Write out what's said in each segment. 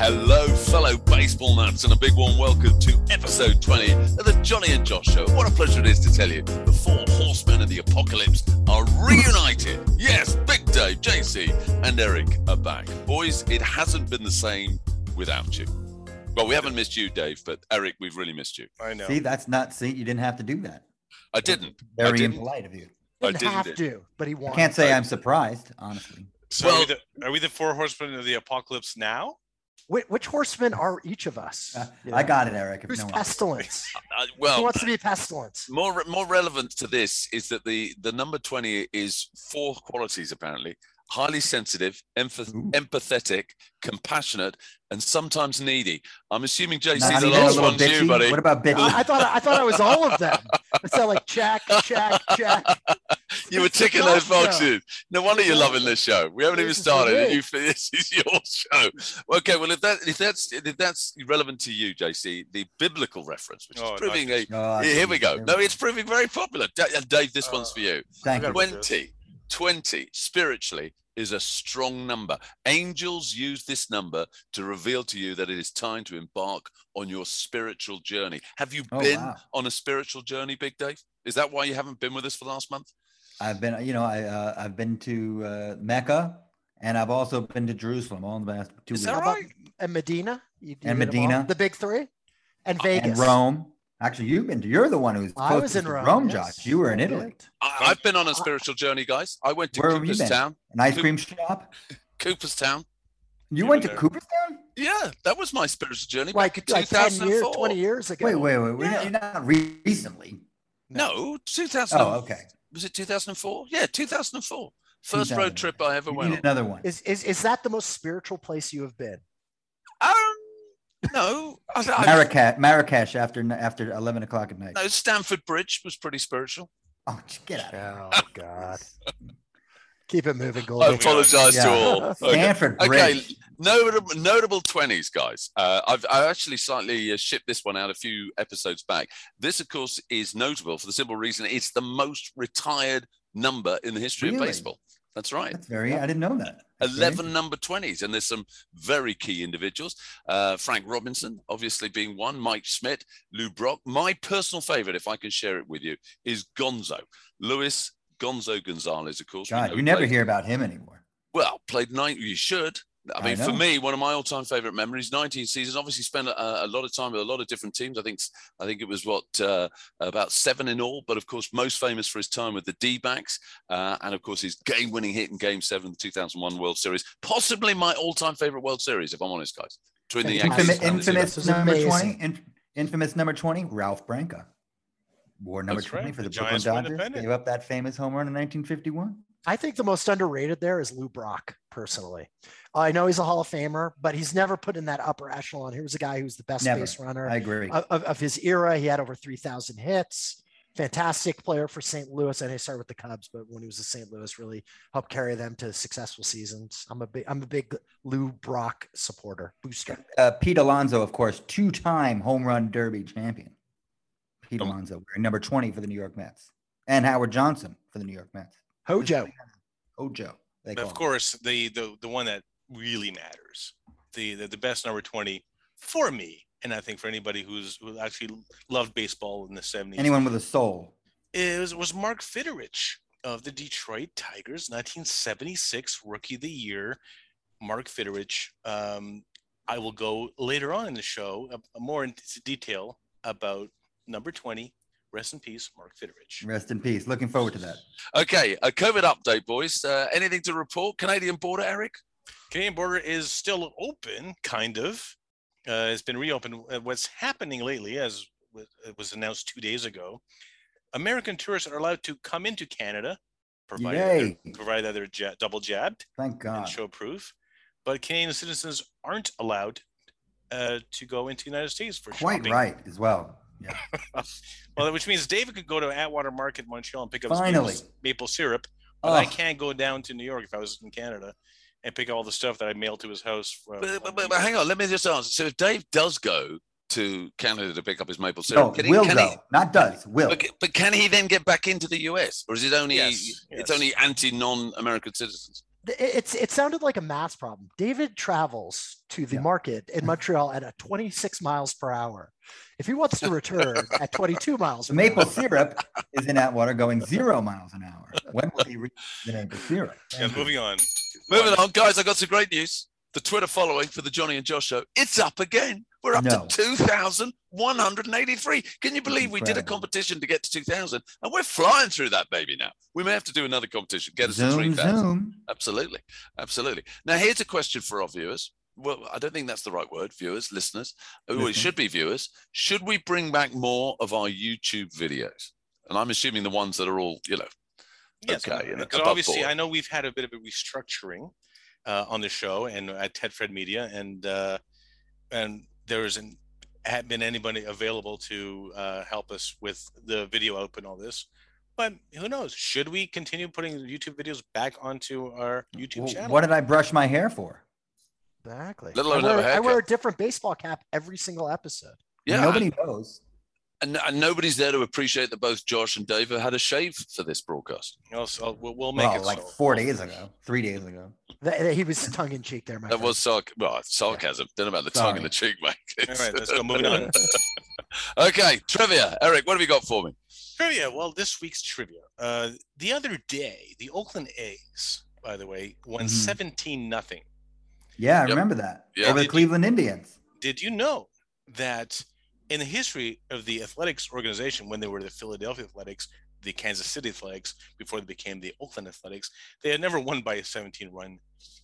Hello, fellow baseball nuts, and a big warm welcome to episode 20 of the Johnny and Josh Show. What a pleasure it is to tell you the four horsemen of the apocalypse are reunited. Yes, Big Dave, JC, and Eric are back. Boys, it hasn't been the same without you. Well, we haven't missed you, Dave, but Eric, we've really missed you. I know. See, you didn't have to do that. I didn't. Very impolite of you. Didn't have to, but he wanted. I can't say I'm surprised, honestly. So Well- are we the four horsemen of the apocalypse now? Which horsemen are each of us? I got it, Eric. If Who's no one- pestilence? Who Well, wants to be pestilence? more relevant to this is that the number 20 is four qualities, apparently. Highly sensitive, empathetic, compassionate, and sometimes needy. I'm assuming, JC, Not the even a last little one's you, bitchy? buddy. What about bitchy? I thought I was all of them. It sounded like check. You were ticking Josh those show. boxes. No wonder you're loving this show. We haven't even This is started. great. And this is your show. Okay, well, if that's relevant to you, JC, the biblical reference, which is Oh, proving nice. here we go. There No, it's proving very popular. Dave, this one's for you. Thank you. 20 spiritually is a strong number. Angels use this number to reveal to you that it is time to embark on your spiritual journey. Have you been on a spiritual journey, Big Dave? Is that why you haven't been with us for the last month? I've been, I've been to Mecca, and I've also been to Jerusalem all in the last 2 weeks. Is that How about- right? And Medina. You And did them all? Medina. The big three, and Vegas. And Rome. Actually, you're the one who's I closest was in to Rome. Josh. yes. You were in I Italy. did. I've been on a spiritual journey, guys. I went to Where have you been? Cooperstown. An ice cream shop? Cooperstown. You You went were to there. Cooperstown? Yeah, that was my spiritual journey Like, back in like 10 years, 2004. 20 years ago. Wait. Yeah. You're not recently. No, 2000. Oh, okay. Was it 2004? Yeah, 2004. First road 2000. trip I ever You went need on. another one. Is that the most spiritual place you have been? No, Marrakesh after 11 o'clock at night. no, Stamford Bridge was pretty spiritual. Oh, get out of Oh God. Keep it moving, I Goldie. apologize to Yeah. all. Okay. Stanford Okay, Bridge. notable 20s, guys. I actually slightly shipped this one out a few episodes back. This, of course, is notable for the simple reason it's the most retired number in the history of Really? baseball. That's right. That's I didn't know that. That's very 11 number 20s, and there's some very key individuals. Frank Robinson, obviously being one, Mike Schmidt, Lou Brock. My personal favorite, if I can share it with you, is Gonzo. Luis Gonzo Gonzalez, of course. we God, know you never played- hear about him anymore. Well, played 9. You should. I mean, for know. me, one of my all-time favorite memories, 19 seasons. Obviously, spent a lot of time with a lot of different teams. I think it was about 7 in all. But of course, most famous for his time with the D-backs, and of course his game-winning hit in Game 7 of the 2001 World Series. Possibly my all-time favorite World Series, if I'm honest, guys. Between the Yankees Infamous- and the Infamous This is number amazing. 20. Infamous number 20. Ralph Branca wore number That's 20 right. for the The Brooklyn Giants were Dodgers. independent. Gave up that famous home run in 1951. I think the most underrated there is Lou Brock, personally. I know he's a Hall of Famer, but he's never put in that upper echelon. Here was a guy who was the best Never. base runner I agree. of his era. He had over 3,000 hits. Fantastic player for St. Louis. And he started with the Cubs, but when he was in St. Louis, really helped carry them to successful seasons. I'm a big Lou Brock supporter, booster. Pete Alonso, of course, 2-time home run derby champion. Pete Oh. Alonso, wearing number 20 for the New York Mets. And Howard Johnson for the New York Mets. Hojo. Ojo. They But call of him. course, the one that really matters, the best number 20 for me, and I think for anybody who actually loved baseball in the 70s, Anyone with a soul. was Mark Fidderich of the Detroit Tigers, 1976 Rookie of the Year. Mark Fidderich. I will go later on in the show more into detail about number 20. Rest in peace, Mark Fidderich. Rest in peace. Looking forward to that. Okay, a COVID update, boys. Anything to report? Canadian border, Eric? Canadian border is still open, kind of. It's been reopened. What's happening lately, as it was announced 2 days ago, American tourists are allowed to come into Canada, provided that they're double jabbed Thank and God. show proof. But Canadian citizens aren't allowed to go into the United States for Quite shopping. right as well. Yeah. Well, which means David could go to Atwater Market, Montreal, and pick up Finally. his maple syrup. But I can't go down to New York if I was in Canada and pick up all the stuff that I mailed to his house. But hang on, let me just answer. So if Dave does go to Canada to pick up his maple syrup, No, will go. Not does. Will. But can he then get back into the US, or is it only Yes, it's yes. only anti-non-American citizens? It sounded like a maths problem. David travels to the market in Montreal at 26 miles per hour. If he wants to return at 22 miles The per maple hour, syrup is in Atwater going 0 miles an hour. When will he reach the maple syrup? Yeah, moving on. Moving on, guys, I got some great news. The Twitter following for the Johnny and Josh show, it's up again. We're up to 2,183. Can you believe we did a competition to get to 2,000? And we're flying through that baby now. We may have to do another competition, get us to 3,000. Absolutely. Absolutely. Now, here's a question for our viewers. Well, I don't think that's the right word, viewers, listeners. Oh, it should be viewers. Should we bring back more of our YouTube videos? And I'm assuming the ones that are all, yes, okay. Because obviously, I know we've had a bit of a restructuring on the show and at Ted Fred Media, and there hadn't been anybody available to help us with the video output and all this. But who knows? Should we continue putting YouTube videos back onto our YouTube channel? What did I brush my hair for? Exactly. I wear a different baseball cap every single episode. Yeah, nobody knows. And nobody's there to appreciate that both Josh and Dave had a shave for this broadcast. So we'll make it like 4 days ago, 3 days ago. He was tongue in cheek there, That was sarcasm. Don't know about the tongue in the cheek, mate. All right, let's go moving on. Okay, trivia. Eric, what have you got for me? Trivia. Well, this week's trivia. The other day, the Oakland A's, by the way, won 17-0. Yeah, I remember that. Yeah. Over the Cleveland Indians. Did you know that in the history of the athletics organization, when they were the Philadelphia Athletics, the Kansas City Athletics, before they became the Oakland Athletics, they had never won by a 17-run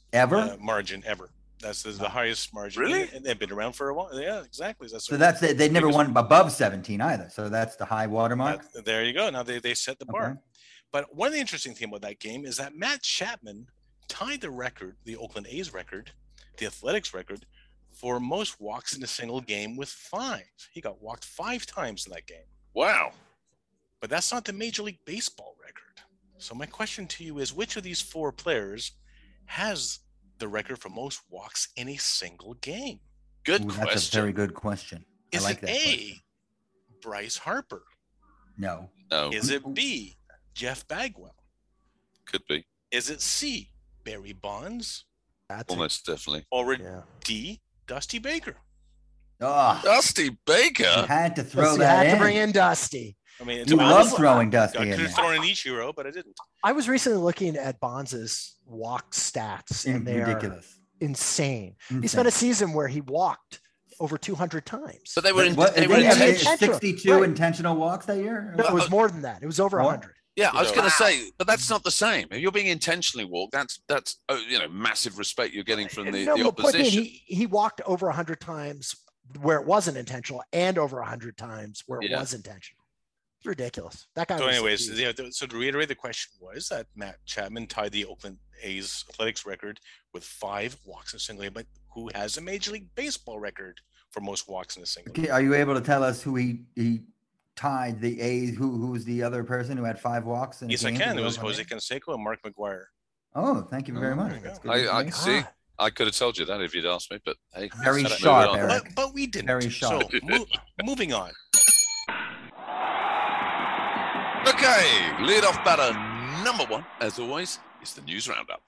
margin ever. That's the highest margin. Really? And they've been around for a while. Yeah, exactly. They never won above 17 either. So that's the high watermark. There you go. Now they set the bar. Okay. But one of the interesting things about that game is that Matt Chapman tied the record, the Oakland A's record, the athletics record, for most walks in a single game with 5. He got walked 5 times in that game. Wow. But that's not the Major League Baseball record. So my question to you is, which of these 4 players has the record for most walks in a single game? Good question. That's a very good question. Is it A, Bryce Harper? No. Is it B, Jeff Bagwell? Could be. Is it C, Barry Bonds? Almost definitely. Or D, Dusty Baker? Oh, Dusty Baker? You had to throw that in. You had to bring in Dusty. I mean, you love throwing Dusty in. I could have thrown in Ichiro, but I didn't. I was recently looking at Bonds' walk stats, and they are insane. He spent a season where he walked over 200 times. But they were 62 intentional walks that year? No, it was more than that. It was over 100. Yeah, I was going to say, but that's not the same. If you're being intentionally walked, that's massive respect you're getting from the opposition. He walked over 100 times where it wasn't intentional, and over 100 times where it was intentional. It's ridiculous. That guy. So, anyways, so to reiterate, the question was that Matt Chapman tied the Oakland A's athletics record with 5 walks in a single game, but who has a Major League Baseball record for most walks in a single game? Are you able to tell us who he tied the A's? Who was the other person who had 5 walks? Yes, I can. It was Jose Canseco and Mark McGwire. Oh, thank you very much. I can see. I could have told you that if you'd asked me, but hey, very sharp, Eric. But we didn't. Very sharp. So moving on. Okay, leadoff batter number 1, as always, is the news roundup.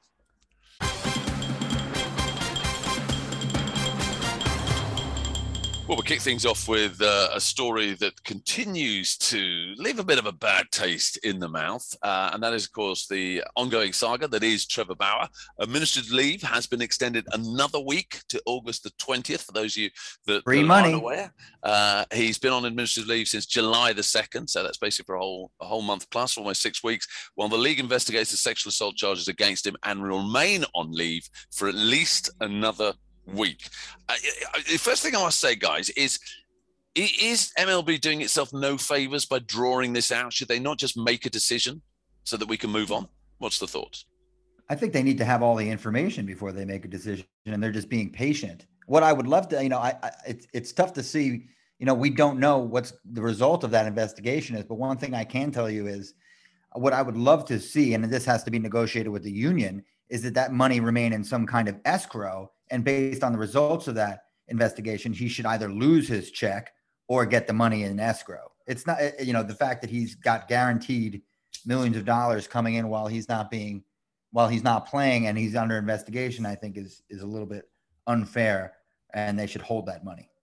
Well, we'll kick things off with a story that continues to leave a bit of a bad taste in the mouth. And that is, of course, the ongoing saga that is Trevor Bauer. Administrative leave has been extended another week to August the 20th, for those of you that aren't aware. He's been on administrative leave since July the 2nd, so that's basically for a whole month plus, almost 6 weeks, while the league investigates the sexual assault charges against him and will remain on leave for at least another week. The first thing I must say, guys, is MLB doing itself no favors by drawing this out? Should they not just make a decision so that we can move on? What's the thoughts? I think they need to have all the information before they make a decision, and they're just being patient. What I would love to, it's tough to see, we don't know what's the result of that investigation is, but one thing I can tell you is what I would love to see, and this has to be negotiated with the union, is that money remain in some kind of escrow. And based on the results of that investigation, he should either lose his check or get the money in escrow. It's not, the fact that he's got guaranteed millions of dollars coming in while he's not being while he's not playing and he's under investigation, I think is a little bit unfair, and they should hold that money.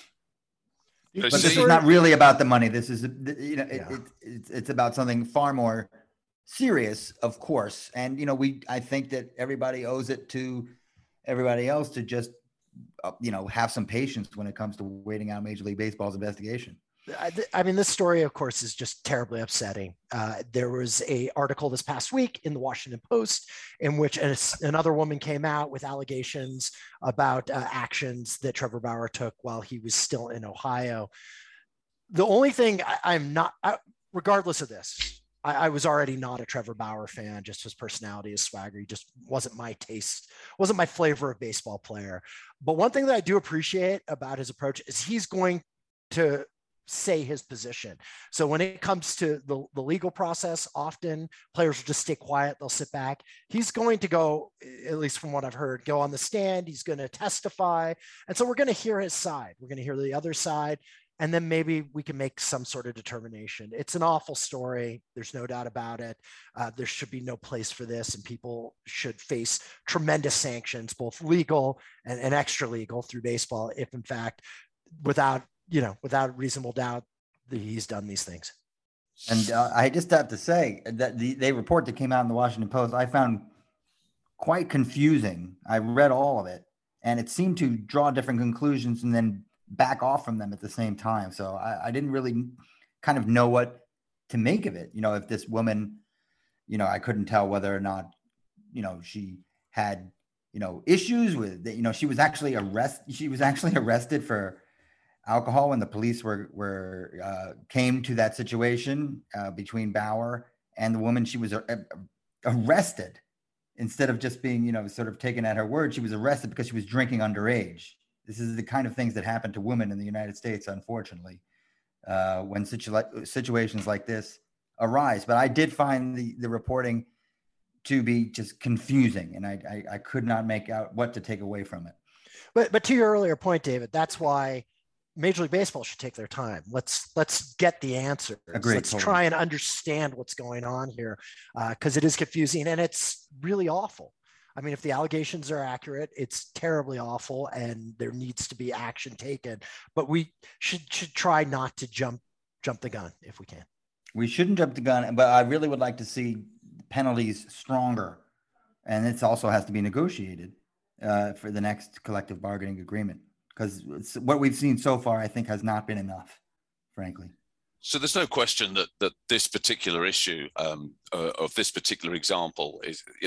But this is not really about the money. This is, it's about something far more serious, of course. And, I think that everybody owes it to everybody else to just, have some patience when it comes to waiting out Major League Baseball's investigation. I mean, this story, of course, is just terribly upsetting. There was an article this past week in the Washington Post in which another woman came out with allegations about actions that Trevor Bauer took while he was still in Ohio. The only thing regardless of this, I was already not a Trevor Bauer fan, just his personality, his swagger. He just wasn't my taste, wasn't my flavor of baseball player. But one thing that I do appreciate about his approach is he's going to say his position. So when it comes to the legal process, often players will just stay quiet. They'll sit back. He's going to go, at least from what I've heard, go on the stand. He's going to testify. And so we're going to hear his side. We're going to hear the other side. And then maybe we can make some sort of determination. It's an awful story. There's no doubt about it. There should be no place for this, and people should face tremendous sanctions, both legal and extra legal through baseball, if in fact, without reasonable doubt, that he's done these things. And I just have to say that the report that came out in the Washington Post, I found quite confusing. I read all of it, and it seemed to draw different conclusions and then back off from them at the same time. So I didn't really kind of know what to make of it. If this woman, I couldn't tell whether or not, she had, issues with, she was actually arrested for alcohol when the police came to that situation between Bauer and the woman. She was arrested instead of just being, sort of taken at her word. She was arrested because she was drinking underage. This is the kind of things that happen to women in the United States, unfortunately, when situations like this arise. But I did find the reporting to be just confusing, and I could not make out what to take away from it. But to your earlier point, David, that's why Major League Baseball should take their time. Let's get the answers. Agreed, let's try and understand what's going on here, because it is confusing and it's really awful. I mean, if the allegations are accurate, it's terribly awful, and there needs to be action taken. But we should try not to jump the gun if we can. We shouldn't jump the gun, but I really would like to see penalties stronger, and this also has to be negotiated for the next collective bargaining agreement, because what we've seen so far, I think, has not been enough, frankly. So there's no question that this particular issue of this particular example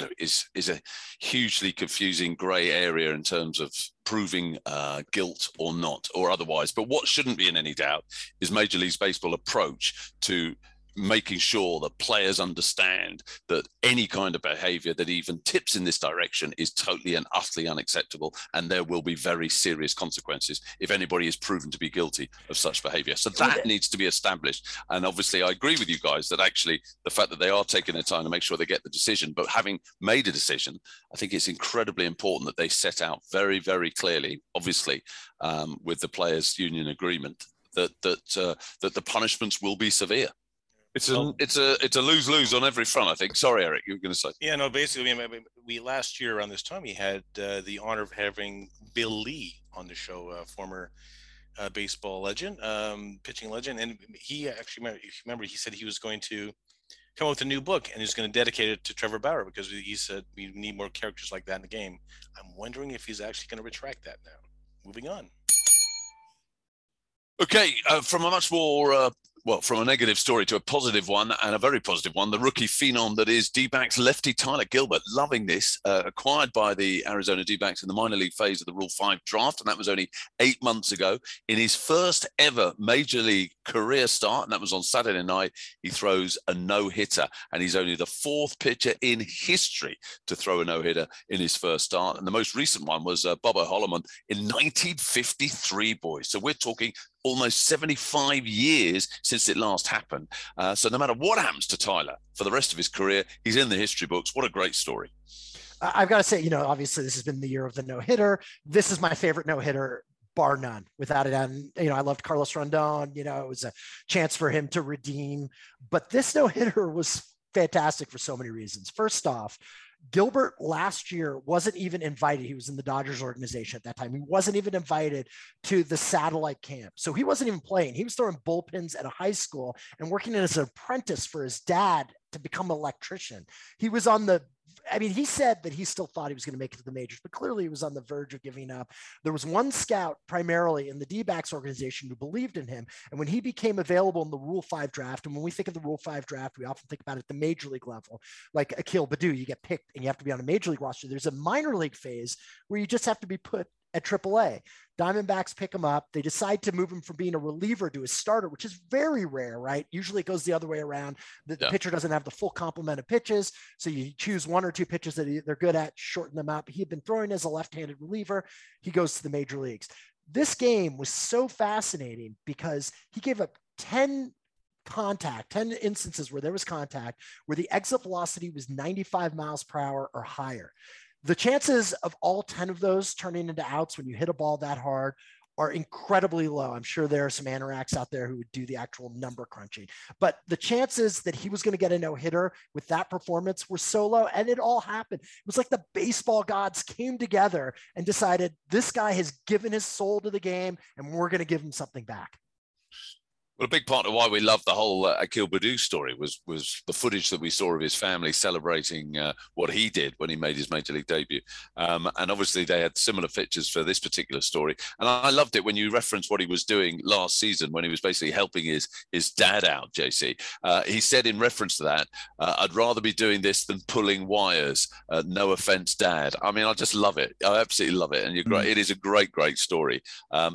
is a hugely confusing grey area in terms of proving guilt or not or otherwise. But what shouldn't be in any doubt is Major League Baseball approach to making sure that players understand that any kind of behavior that even tips in this direction is totally and utterly unacceptable, and there will be very serious consequences if anybody is proven to be guilty of such behavior. So that needs to be established. And obviously I agree with you guys that actually the fact that they are taking their time to make sure they get the decision, but having made a decision, I think it's incredibly important that they set out very, very clearly, obviously with the players' union agreement, that the punishments will be severe. It's a lose-lose on every front, I think. Sorry, Eric, you were going to say. Yeah, no, basically, we last year around this time, we had the honor of having Bill Lee on the show, former baseball legend, pitching legend. And he actually, if you remember, he said he was going to come up with a new book and he's going to dedicate it to Trevor Bauer, because he said we need more characters like that in the game. I'm wondering if he's actually going to retract that now. Moving on. Okay, from a much more, from a negative story to a positive one, and a very positive one, the rookie phenom that is D-backs lefty Tyler Gilbert, loving this, acquired by the Arizona D-backs in the minor league phase of the Rule 5 draft, and that was only 8 months ago. In his first ever major league career start, and that was on Saturday night, he throws a no-hitter, and he's only the fourth pitcher in history to throw a no-hitter in his first start, and the most recent one was Bubba Holloman in 1953, boys. So we're talking almost 75 years since it last happened. So no matter what happens to Tyler for the rest of his career, he's in the history books. What a great story. I've got to say, obviously this has been the year of the no-hitter. This is my favorite no-hitter, bar none, without it. And, I loved Carlos Rondon. It was a chance for him to redeem. But this no-hitter was fantastic for so many reasons. First off, Gilbert last year wasn't even invited. He was in the Dodgers organization at that time. He wasn't even invited to the satellite camp. So he wasn't even playing. He was throwing bullpens at a high school and working as an apprentice for his dad to become an electrician. He was on the, I mean, he said that he still thought he was going to make it to the majors, but clearly he was on the verge of giving up. There was one scout primarily in the D-backs organization who believed in him. And when he became available in the Rule 5 draft, and when we think of the Rule 5 draft, we often think about it at the major league level, like Akil Baddoo, you get picked and you have to be on a major league roster. There's a minor league phase where you just have to be put at AAA. Diamondbacks pick him up. They decide to move him from being a reliever to a starter, which is very rare, right? Usually it goes the other way around. The pitcher doesn't have the full complement of pitches. So you choose one or two pitches that they're good at, shorten them up. He had been throwing as a left-handed reliever. He goes to the major leagues. This game was so fascinating because he gave up 10 instances where there was contact, where the exit velocity was 95 miles per hour or higher. The chances of all 10 of those turning into outs when you hit a ball that hard are incredibly low. I'm sure there are some anoraks out there who would do the actual number crunching, but the chances that he was going to get a no-hitter with that performance were so low, and it all happened. It was like the baseball gods came together and decided this guy has given his soul to the game and we're going to give him something back. Well, a big part of why we loved the whole Akil Baddoo story was the footage that we saw of his family celebrating what he did when he made his major league debut. And obviously they had similar pictures for this particular story. And I loved it when you referenced what he was doing last season when he was basically helping his dad out, JC. He said in reference to that, I'd rather be doing this than pulling wires. No offense, Dad. I mean, I just love it. I absolutely love it. And you're great. It is a great, great story.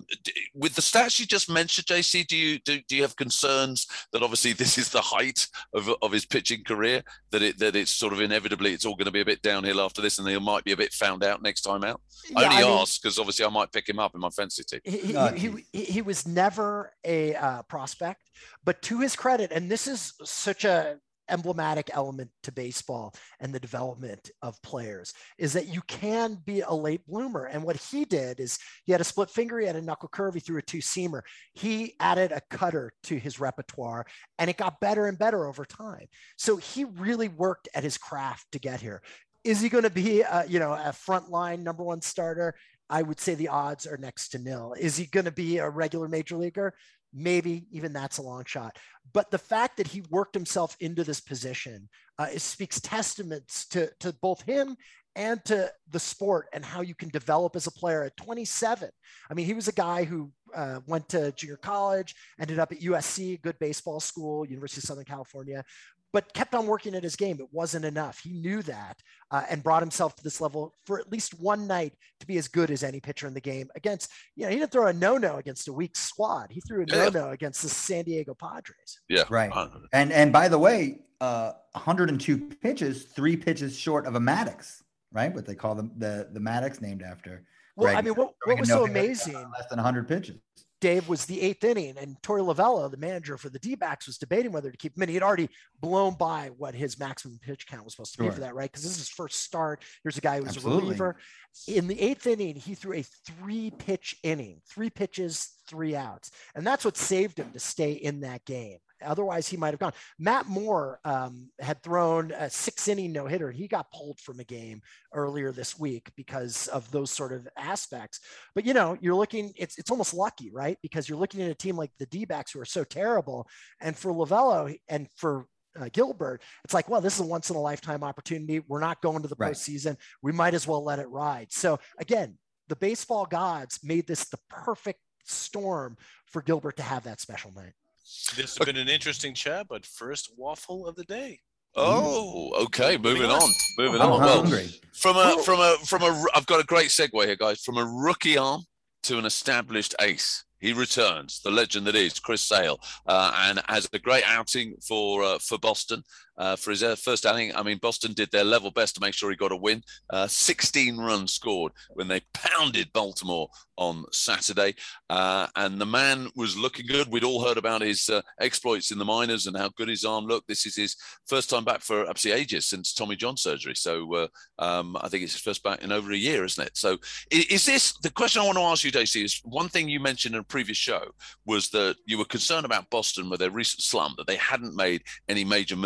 With the stats you just mentioned, JC, do you have concerns that obviously this is the height of his pitching career, that it's sort of inevitably it's all going to be a bit downhill after this and he might be a bit found out next time out? I ask because obviously I might pick him up in my fantasy team. He was never a prospect, but to his credit, and this is such a emblematic element to baseball and the development of players, is that you can be a late bloomer. And what he did is he had a split finger, he had a knuckle curve, he threw a two-seamer. He added a cutter to his repertoire and it got better and better over time. So he really worked at his craft to get here. Is he going to be a frontline number one starter? I would say the odds are next to nil. Is he going to be a regular major leaguer? Maybe even that's a long shot. But the fact that he worked himself into this position speaks testaments to both him and to the sport and how you can develop as a player at 27. I mean, he was a guy who went to junior college, ended up at USC, good baseball school, University of Southern California, but kept on working at his game. It wasn't enough. He knew that and brought himself to this level for at least one night to be as good as any pitcher in the game against, he didn't throw a no-no against a weak squad. He threw a no-no against the San Diego Padres. Yeah. Right. And by the way, 102 pitches, 3 pitches short of a Maddox, right? What they call them, the Maddox named after. Well, Greg. I mean, what was so amazing, less than 100 pitches. Dave, was the 8th inning, and Torey Lovullo, the manager for the D-backs, was debating whether to keep him in. He had already blown by what his maximum pitch count was supposed to be for that, right? Because this is his first start. Here's a guy who was a reliever. In the 8th inning, he threw a 3-pitch inning, 3 pitches, 3 outs. And that's what saved him to stay in that game. Otherwise, he might have gone. Matt Moore had thrown a 6-inning no-hitter. He got pulled from a game earlier this week because of those sort of aspects. But, you're looking, it's almost lucky, right? Because you're looking at a team like the D-backs who are so terrible. And for Lovullo and for Gilbert, it's like, well, this is a once-in-a-lifetime opportunity. We're not going to the postseason. We might as well let it ride. So, again, the baseball gods made this the perfect storm for Gilbert to have that special night. This has been an interesting chat, but first waffle of the day. Oh, okay. Moving on. I'm hungry. I've got a great segue here, guys. From a rookie arm to an established ace, he returns, the legend that is Chris Sale, and has a great outing for Boston. For his first outing, I mean, Boston did their level best to make sure he got a win. 16 runs scored when they pounded Baltimore on Saturday. And the man was looking good. We'd all heard about his exploits in the minors and how good his arm looked. This is his first time back for absolutely ages since Tommy John surgery. So I think it's his first back in over a year, isn't it? So is this, the question I want to ask you, JC, is one thing you mentioned in a previous show was that you were concerned about Boston with their recent slump, that they hadn't made any major moves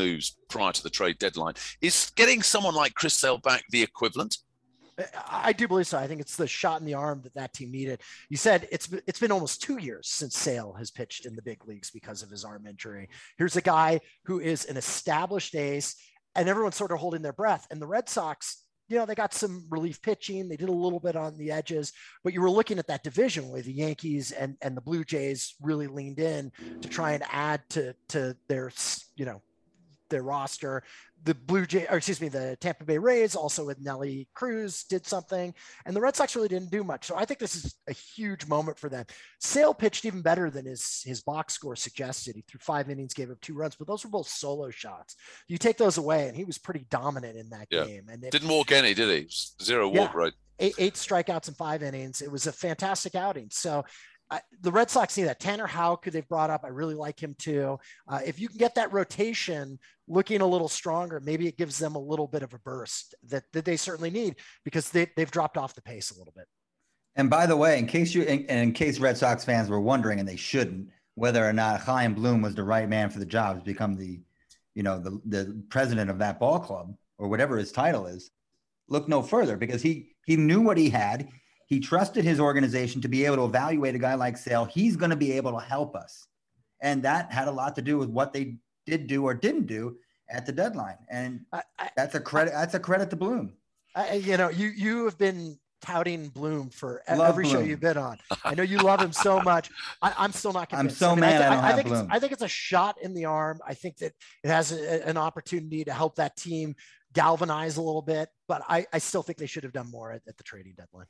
prior to the trade deadline. Is getting someone like Chris Sale back the equivalent? I do believe so. I think it's the shot in the arm that team needed. You said it's been almost 2 years since Sale has pitched in the big leagues because of his arm injury. Here's a guy who is an established ace, and everyone's sort of holding their breath. And the Red Sox, they got some relief pitching. They did a little bit on the edges, but you were looking at that division where the Yankees and the Blue Jays really leaned in to try and add to their, their roster. The Tampa Bay Rays also with Nelly Cruz did something, and the Red Sox really didn't do much. So I think this is a huge moment for them. Sale pitched even better than his box score suggested. He threw 5 innings, gave up 2 runs, but those were both solo shots. You take those away, and he was pretty dominant in that game. And didn't walk any, did he? 0 walk rate. 8 strikeouts in 5 innings. It was a fantastic outing. So the Red Sox see that. Tanner Houck, who they've brought up, I really like him too. If you can get that rotation looking a little stronger, maybe it gives them a little bit of a burst that they certainly need, because they've dropped off the pace a little bit. And by the way, in case Red Sox fans were wondering, and they shouldn't, whether or not Chaim Bloom was the right man for the job to become the president of that ball club or whatever his title is, look no further, because he knew what he had. He trusted his organization to be able to evaluate a guy like Sale. He's going to be able to help us. And that had a lot to do with what they did do or didn't do at the deadline. And that's a credit to Bloom. You have been touting Bloom for every show you've been on. I know you love him so much. I'm still not convinced. I'm so mad I don't have Bloom. I think it's a shot in the arm. I think that it has an opportunity to help that team galvanize a little bit, but I still think they should have done more at the trading deadline.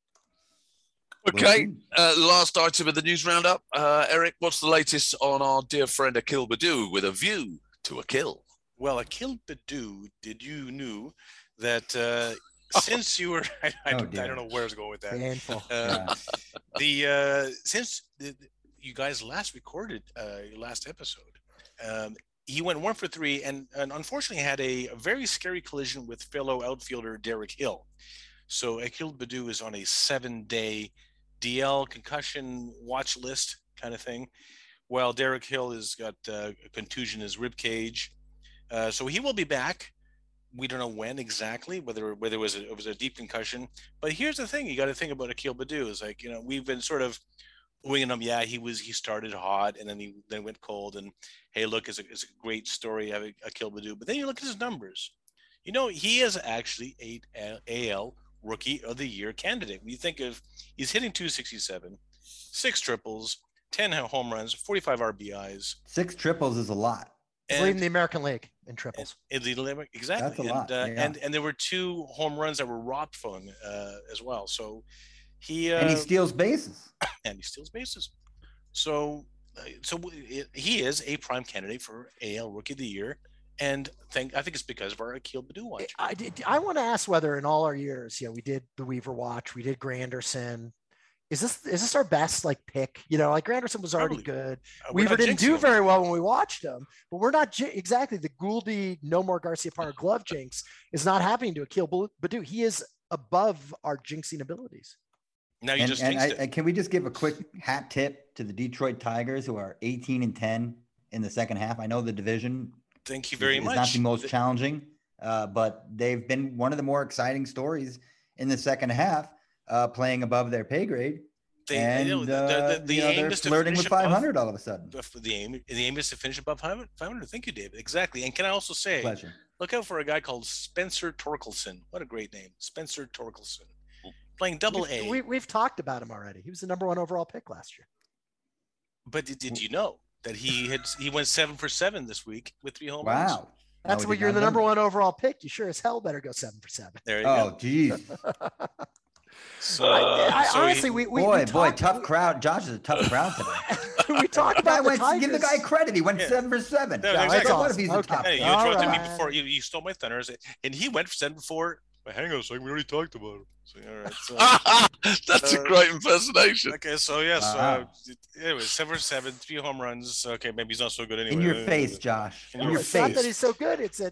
Okay, last item of the news roundup. Eric, what's the latest on our dear friend Akil Baddoo with a view to a kill? Well, Akil Baddoo, did you knew that since you were, I don't know where I was going with that. Painful. Since you guys last recorded your last episode, he went 1 for 3 and unfortunately had a very scary collision with fellow outfielder Derek Hill. So Akil Baddoo is on a 7-day DL concussion watch list kind of thing, while Derek Hill has got a contusion in his rib cage. So he will be back. We don't know when exactly, whether it was a deep concussion. But here's the thing: you got to think about Akil Baddoo. Is like, we've been sort of winging him. Yeah, he started hot and then he went cold. And hey, look, it's a great story having Akil Baddoo. But then you look at his numbers. He is actually an AL Rookie of the Year candidate. When you think of, he's hitting 267, 6 triples, 10 home runs, 45 RBIs. 6 triples is a lot. He's leading the American League in triples. Exactly. That's a lot. And there were 2 home runs that were robbed from as well. So he steals bases. So he is a prime candidate for AL Rookie of the Year. And I think it's because of our Akil Baddoo watch. I want to ask whether in all our years, we did the Weaver watch, we did Granderson. Is this our best pick? Granderson was already good. Weaver didn't do very well when we watched him, but we're not exactly the Gouldy, no more Garcia Parra glove jinx is not happening to Akil Baddoo. He is above our jinxing abilities. Now you just jinxed it. Can we just give a quick hat tip to the Detroit Tigers, who are 18-10 in the second half? I know the division. Thank you very much. It's not the most challenging, but they've been one of the more exciting stories in the second half, playing above their pay grade. The aim is to flirting with 500 all of a sudden. The aim is to finish above 500. Thank you, David. Exactly. And can I also say, pleasure. Look out for a guy called Spencer Torkelson. What a great name, Spencer Torkelson, playing Double A. We've talked about him already. He was the number 1 overall pick last year. But did you know that he went 7 for 7 this week with 3 home runs? Wow. That's what you're the number 1 overall pick. You sure as hell better go 7 for 7. There you go. Oh, geez. So, honestly, boy, tough crowd. Josh is a tough crowd today. We talked about the Tigers. Give the guy credit. He went 7 for 7. Yeah, exactly. What if he's the top? Hey, you interrupted me before. You stole my thunder, and he went for 7 for. Hang on a second, we already talked about him. So, all right, that's a great impersonation. Okay, so yes, anyway, 7 for 7, 3 home runs. Okay, maybe he's not so good anyway. In your face, Josh. In your face. It's not that he's so good. It's that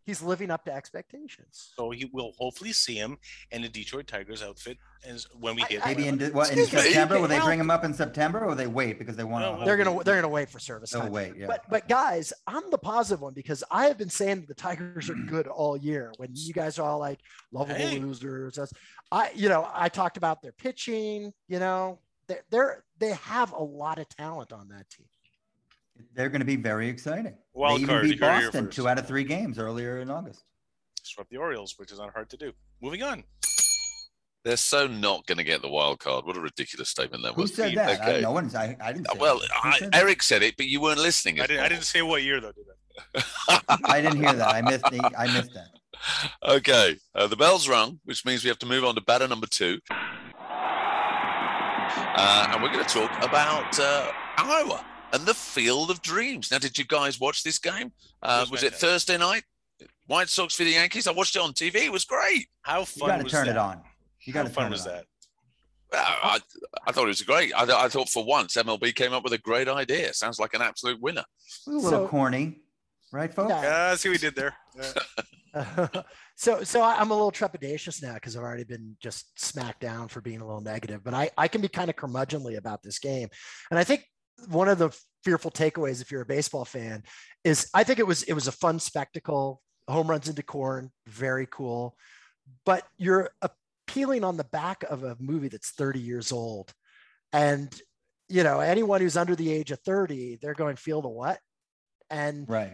he's living up to expectations. So he will hopefully see him in the Detroit Tigers outfit as when we hit. Maybe in Excuse me. September? Will they Well- bring him up in September, or will they wait because they want to? They're gonna wait for service They'll time. wait. Yeah. But guys, I'm the positive one because I have been saying that the Tigers are good all year. When you guys are all like lovable Hey. losers, I talked about their pitching. They have a lot of talent on that team. They're going to be very exciting. Wild They even card, beat you heard it here Boston first. 2 out of 3 games earlier in August. Swept the Orioles, which is not hard to do. Moving on. They're so not going to get the wild card. What a ridiculous statement that Who was. said that? Okay. No one's. I didn't. Say Well, that. Who said that? Eric said it, but you weren't listening. I didn't say what year though, did I? I didn't hear that. I missed that. Okay, the bell's rung, which means we have to move on to batter number 2. And we're going to talk about Iowa and the Field of Dreams. Now, did you guys watch this game? Was it Thursday night? White Sox for the Yankees? I watched it on TV. It was great. How You fun got to was turn that? it on. You got How to fun turn was it on. that? I thought it was great. I thought for once MLB came up with a great idea. Sounds like an absolute winner. A little So- corny, right, folks? Yeah. Yeah, I see what we did there. Yeah. So I'm a little trepidatious now because I've already been just smacked down for being a little negative, but I can be kind of curmudgeonly about this game. And I think one of the fearful takeaways, if you're a baseball fan, is I think it was a fun spectacle. Home runs into corn, very cool. But you're appealing on the back of a movie that's 30 years old. And, anyone who's under the age of 30, they're going field of what? And Right.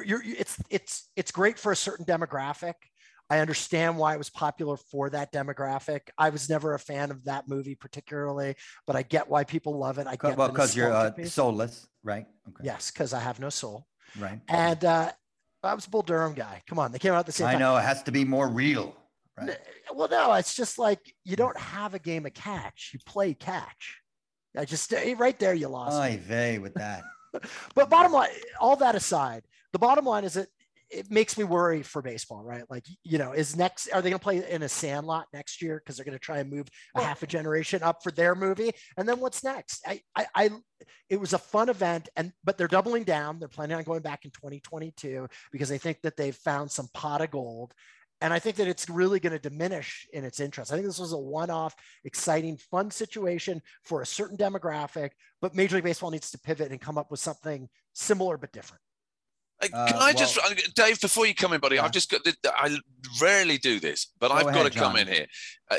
it's great for a certain demographic. I understand why it was popular for that demographic. I was never a fan of that movie particularly, but I get why people love it. I get Well, the because you're nostalgic piece. soulless, right? Okay. Yes, because I have no soul. Right. And I was a Bull Durham guy. Come on, they came out at the same I time. know it has to be more real. Right. Well, no, it's just like you don't have a game of catch. You play catch. I just right there you lost. me. Oy vey with that. But bottom line, all that aside, the bottom line is that it makes me worry for baseball, right? Like, are they going to play in a Sandlot next year? Because they're going to try and move a half a generation up for their movie. And then what's next? It was a fun event, but they're doubling down. They're planning on going back in 2022 because they think that they've found some pot of gold. And I think that it's really going to diminish in its interest. I think this was a one-off, exciting, fun situation for a certain demographic, but Major League Baseball needs to pivot and come up with something similar but different. Can I just, Dave, before you come in, buddy, Yeah. I've just got, I rarely do this, but I've got ahead, to come John. in here.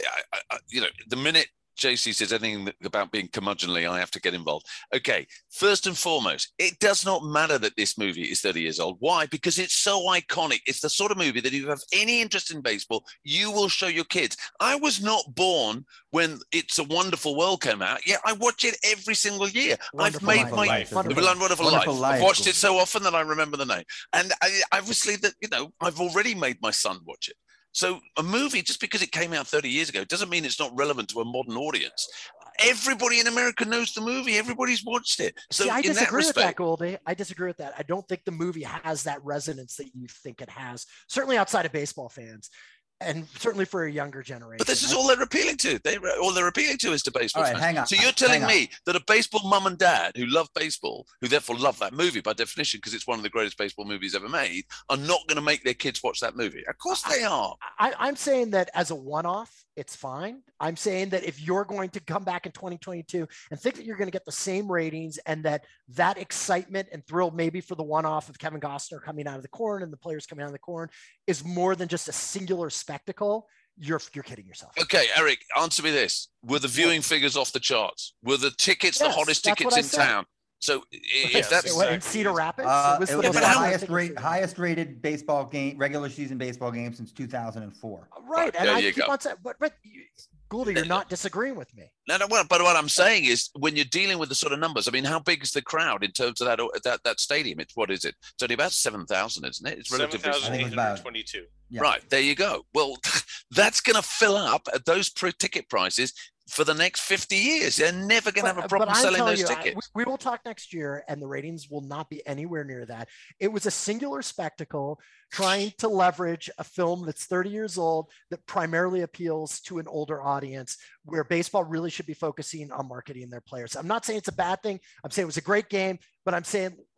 The minute JC says anything about being curmudgeonly, I have to get involved. Okay, first and foremost, it does not matter that this movie is 30 years old. Why? Because it's so iconic. It's the sort of movie that if you have any interest in baseball, you will show your kids. I was not born when It's a Wonderful World came out. Yeah, I watch it every single year. Wonderful I've made Life. my Wonderful Wonderful Life. Wonderful Life. I've watched it so often that I remember the name. And obviously that, I've already made my son watch it. So a movie, just because it came out 30 years ago, doesn't mean it's not relevant to a modern audience. Everybody in America knows the movie. Everybody's watched it. So See, I in that disagree with that, respect, Goldie. I disagree with that. I don't think the movie has that resonance that you think it has, certainly outside of baseball fans. And certainly for a younger generation. but this is all they're appealing to. All they're appealing to is to baseball All right, fans. hang on, So you're telling hang on. me that a baseball mum and dad who love baseball, who therefore love that movie by definition because it's one of the greatest baseball movies ever made, are not going to make their kids watch that movie? Of course they are. I'm saying that as a one-off, it's fine. I'm saying that if you're going to come back in 2022 and think that you're going to get the same ratings and that excitement and thrill maybe for the one-off of Kevin Costner coming out of the corn and the players coming out of the corn is more than just a singular spectacle, you're kidding yourself. Okay, Eric, answer me this. Were the viewing figures off the charts? Were the tickets the Yes, hottest that's tickets what I in said. town? So if Yes, that's What, in exactly. Cedar Rapids? It was the the but most how- highest rated baseball game, regular season baseball game since 2004. Right. And there I you keep go. on saying, but Gouldy, you're not disagreeing with me. No, but what I'm saying is when you're dealing with the sort of numbers, I mean, how big is the crowd in terms of that stadium? What is it? It's only about 7,000, isn't it? It's relatively small. I think it's about- 7,822. Yeah. Right, there you go. Well, that's going to fill up at those ticket prices for the next 50 years. They're never going to have a problem I'm selling telling those you, tickets. we will talk next year, and the ratings will not be anywhere near that. It was a singular spectacle trying to leverage a film that's 30 years old that primarily appeals to an older audience, where baseball really should be focusing on marketing their players. I'm not saying it's a bad thing. I'm saying it was a great game, but I'm saying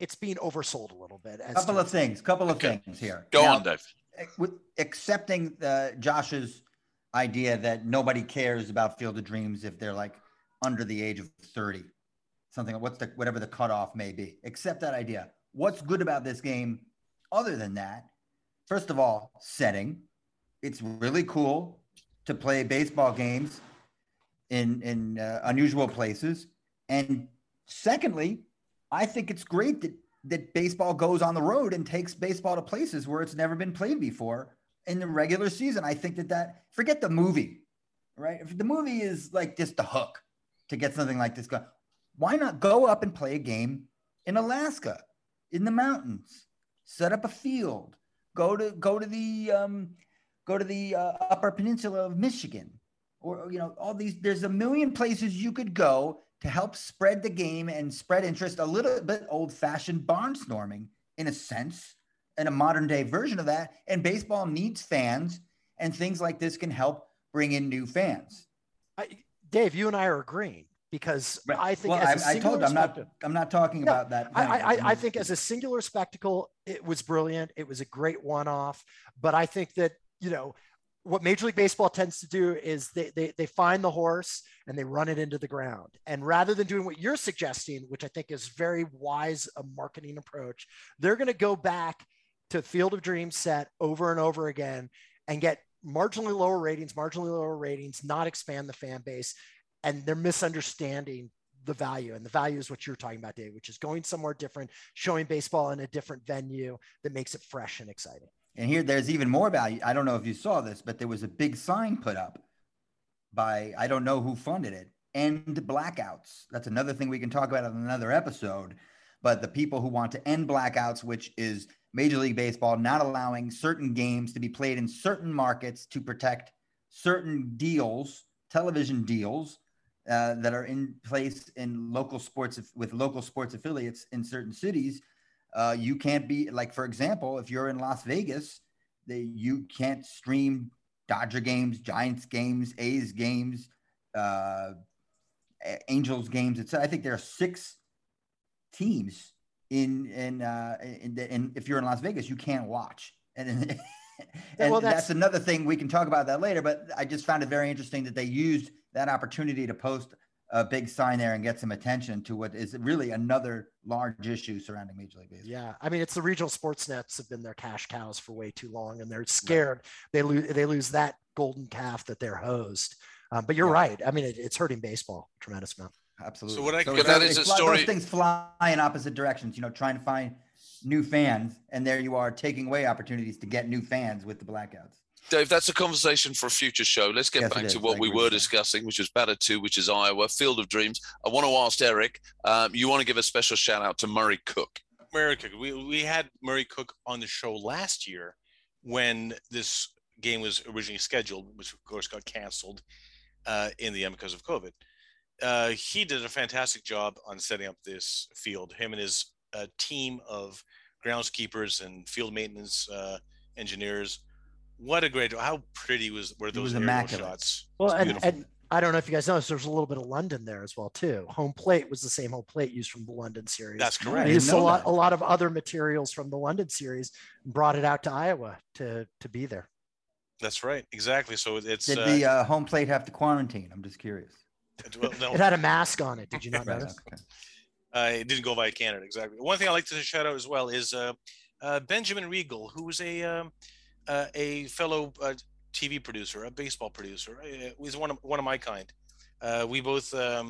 it's being oversold a little bit. Couple of things here. Go Now, on, Dave. with accepting Josh's idea that nobody cares about Field of Dreams if they're like under the age of 30, something, whatever the cutoff may be. Accept that idea. What's good about this game other than that? First of all, setting. It's really cool to play baseball games in unusual places. And secondly, I think it's great that baseball goes on the road and takes baseball to places where it's never been played before in the regular season. I think that forget the movie, right? If the movie is like just the hook to get something like this going, why not go up and play a game in Alaska, in the mountains, set up a field, go to the Upper Peninsula of Michigan, or, all these, there's a million places you could go to help spread the game and spread interest, a little bit old-fashioned barnstorming in a sense, and a modern day version of that. And baseball needs fans, and things like this can help bring in new fans. Dave, you and I are agreeing, because Right. I think I told you I'm not talking about that. I think as a singular spectacle, it was brilliant. It was a great one-off, but I think that, what Major League Baseball tends to do is they find the horse and they run it into the ground. And rather than doing what you're suggesting, which I think is very wise, a marketing approach, they're going to go back to Field of Dreams set over and over again and get marginally lower ratings, not expand the fan base. And they're misunderstanding the value. And the value is what you're talking about, Dave, which is going somewhere different, showing baseball in a different venue that makes it fresh and exciting. And here, there's even more value. I don't know if you saw this, but there was a big sign put up by, I don't know who funded it, End Blackouts. That's another thing we can talk about in another episode. But the people who want to end blackouts, which is Major League Baseball not allowing certain games to be played in certain markets to protect certain deals, television deals, that are in place in local sports, with local sports affiliates in certain cities. You can't be, like, for example, if you're in Las Vegas, you can't stream Dodger games, Giants games, A's games, Angels games. I think there are 6 teams in if you're in Las Vegas, you can't watch. And that's another thing. We can talk about that later, but I just found it very interesting that they used that opportunity to post a big sign there and get some attention to what is really another large issue surrounding Major League Baseball. Yeah, I mean, it's the regional sports nets have been their cash cows for way too long, and they're scared they lose that golden calf that they're host. But you're right. I mean, it's hurting baseball a tremendous amount. Absolutely. So that is a story. Those things fly in opposite directions. Trying to find new fans, and there you are taking away opportunities to get new fans with the blackouts. Dave, that's a conversation for a future show. Let's get back to what we were discussing, which was Batter 2, which is Iowa, Field of Dreams. I want to ask Eric, you want to give a special shout out to Murray Cook. Murray Cook. We had Murray Cook on the show last year when this game was originally scheduled, which of course got canceled in the end because of COVID. He did a fantastic job on setting up this field. Him and his team of groundskeepers and field maintenance engineers. What a great, how pretty were those aerial shots? Well, and I don't know if you guys noticed, there's a little bit of London there as well too. Home plate was the same home plate used from the London series. That's correct. They used a lot of other materials from the London series and brought it out to Iowa to be there. That's right. Exactly. So it's did the home plate have to quarantine? I'm just curious. Well, no. It had a mask on it. Did you not notice? Okay. It didn't go via Canada. Exactly. One thing I like to shout out as well is Benjamin Regal, who was a fellow TV producer, a baseball producer. He's one of my kind. We both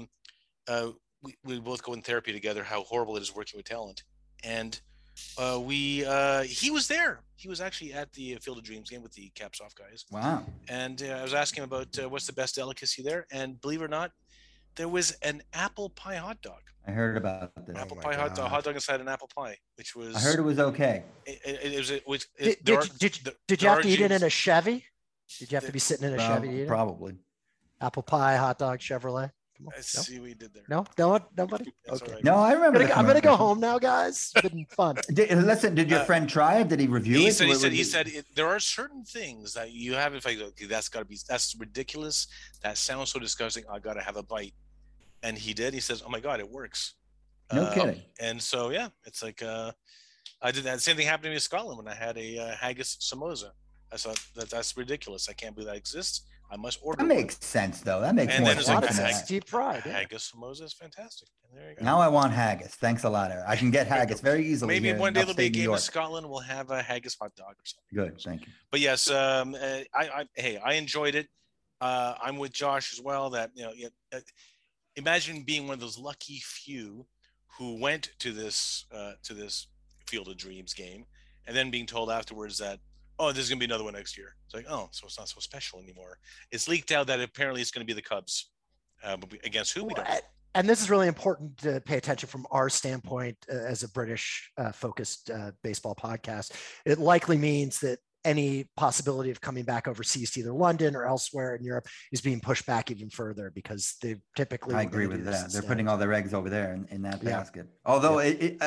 we both go in therapy together. How horrible it is working with talent, and he was there. He was actually at the Field of Dreams game with the Caps Off guys. Wow! And I was asking him about what's the best delicacy there, and believe it or not, there was an apple pie hot dog. I heard about this. Apple pie hot dog inside an apple pie, which was. I heard it was okay. Did you have to eat it in a Chevy? Did you have to be sitting in a Chevy to eat it? Probably. Apple pie, hot dog, Chevrolet. Come on. I see what you did there. No, nobody. Okay. Right. No, I remember. I'm gonna go home now, guys. It's been fun. Did your friend try it? Did he review it? He said there are certain things that you have. If I go, okay, that's ridiculous. That sounds so disgusting. I gotta have a bite. And he did. He says, "Oh my God, it works." No kidding. And so, yeah, it's like I did that. Same thing happened to me in Scotland when I had a haggis samosa. I thought that's ridiculous. I can't believe that exists. I must order That makes sense, though. That makes And more then A there's lot sense of than like that. deep fried. one. Yeah. Haggis samosa is fantastic. And there you go. Now I want haggis. Thanks a lot, Eric. I can get There you haggis go. very easily. Maybe here one in day there'll be a upstate New game in York. Scotland. We'll have a haggis hot dog or something. Good, thank you. But yes, hey, I enjoyed it. I'm with Josh as well. That imagine being one of those lucky few who went to this Field of Dreams game, and then being told afterwards that, oh, there's going to be another one next year. It's like, oh, so it's not so special anymore. It's leaked out that apparently it's going to be the Cubs, but against who we don't know. And this is really important to pay attention from our standpoint as a British focused baseball podcast. It likely means that any possibility of coming back overseas to either London or elsewhere in Europe is being pushed back even further because they typically. I agree with that. They're putting all their eggs over there in that basket. Although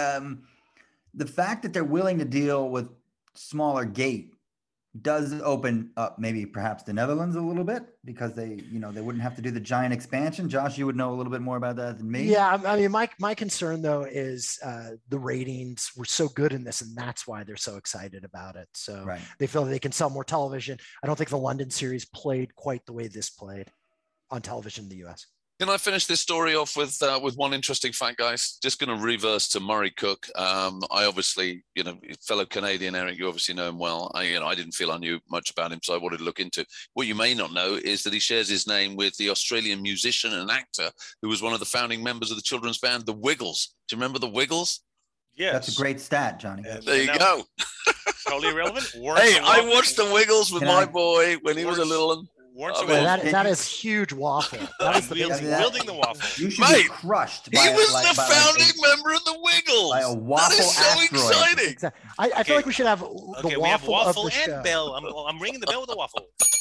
the fact that they're willing to deal with smaller gate does open up maybe perhaps the Netherlands a little bit because they wouldn't have to do the giant expansion. Josh, you would know a little bit more about that than me. Yeah, I mean, my concern though is the ratings were so good in this, and that's why they're so excited about it. So they feel that they can sell more television. I don't think the London series played quite the way this played on television in the US. Can I finish this story off with one interesting fact, guys? Just going to reverse to Murray Cook. I obviously, fellow Canadian, Eric, you obviously know him well. I didn't feel I knew much about him, so I wanted to look into. What you may not know is that he shares his name with the Australian musician and actor who was one of the founding members of the children's band, the Wiggles. Do you remember the Wiggles? Yes. That's a great stat, Johnny. There you go. Totally irrelevant. Hey, I watched the Wiggles with my boy when he was a little one. That is huge waffle. That is the wielding the waffle. You should be crushed. He was the founding member of the Wiggles. By a waffle that is so exciting. Exactly. I feel like we should have the waffle, we have waffle of the and show. bell. I'm ringing the bell with the waffle.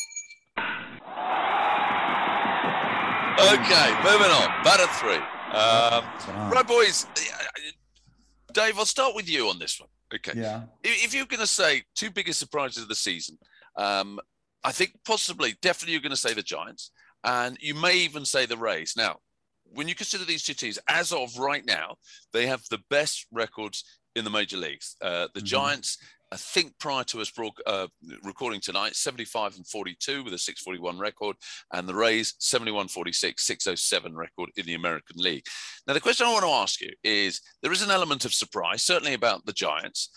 Okay, moving on. Batter three. Right, boys. Dave, I'll start with you on this one. Okay. Yeah. If you're going to say two biggest surprises of the season, I think definitely you're going to say the Giants, and you may even say the Rays. Now, when you consider these two teams, as of right now, they have the best records in the major leagues. The Giants, I think prior to us recording tonight, 75-42 with a 641 record, and the Rays 71-46, 607 record in the American League. Now, the question I want to ask you is, there is an element of surprise, certainly about the Giants,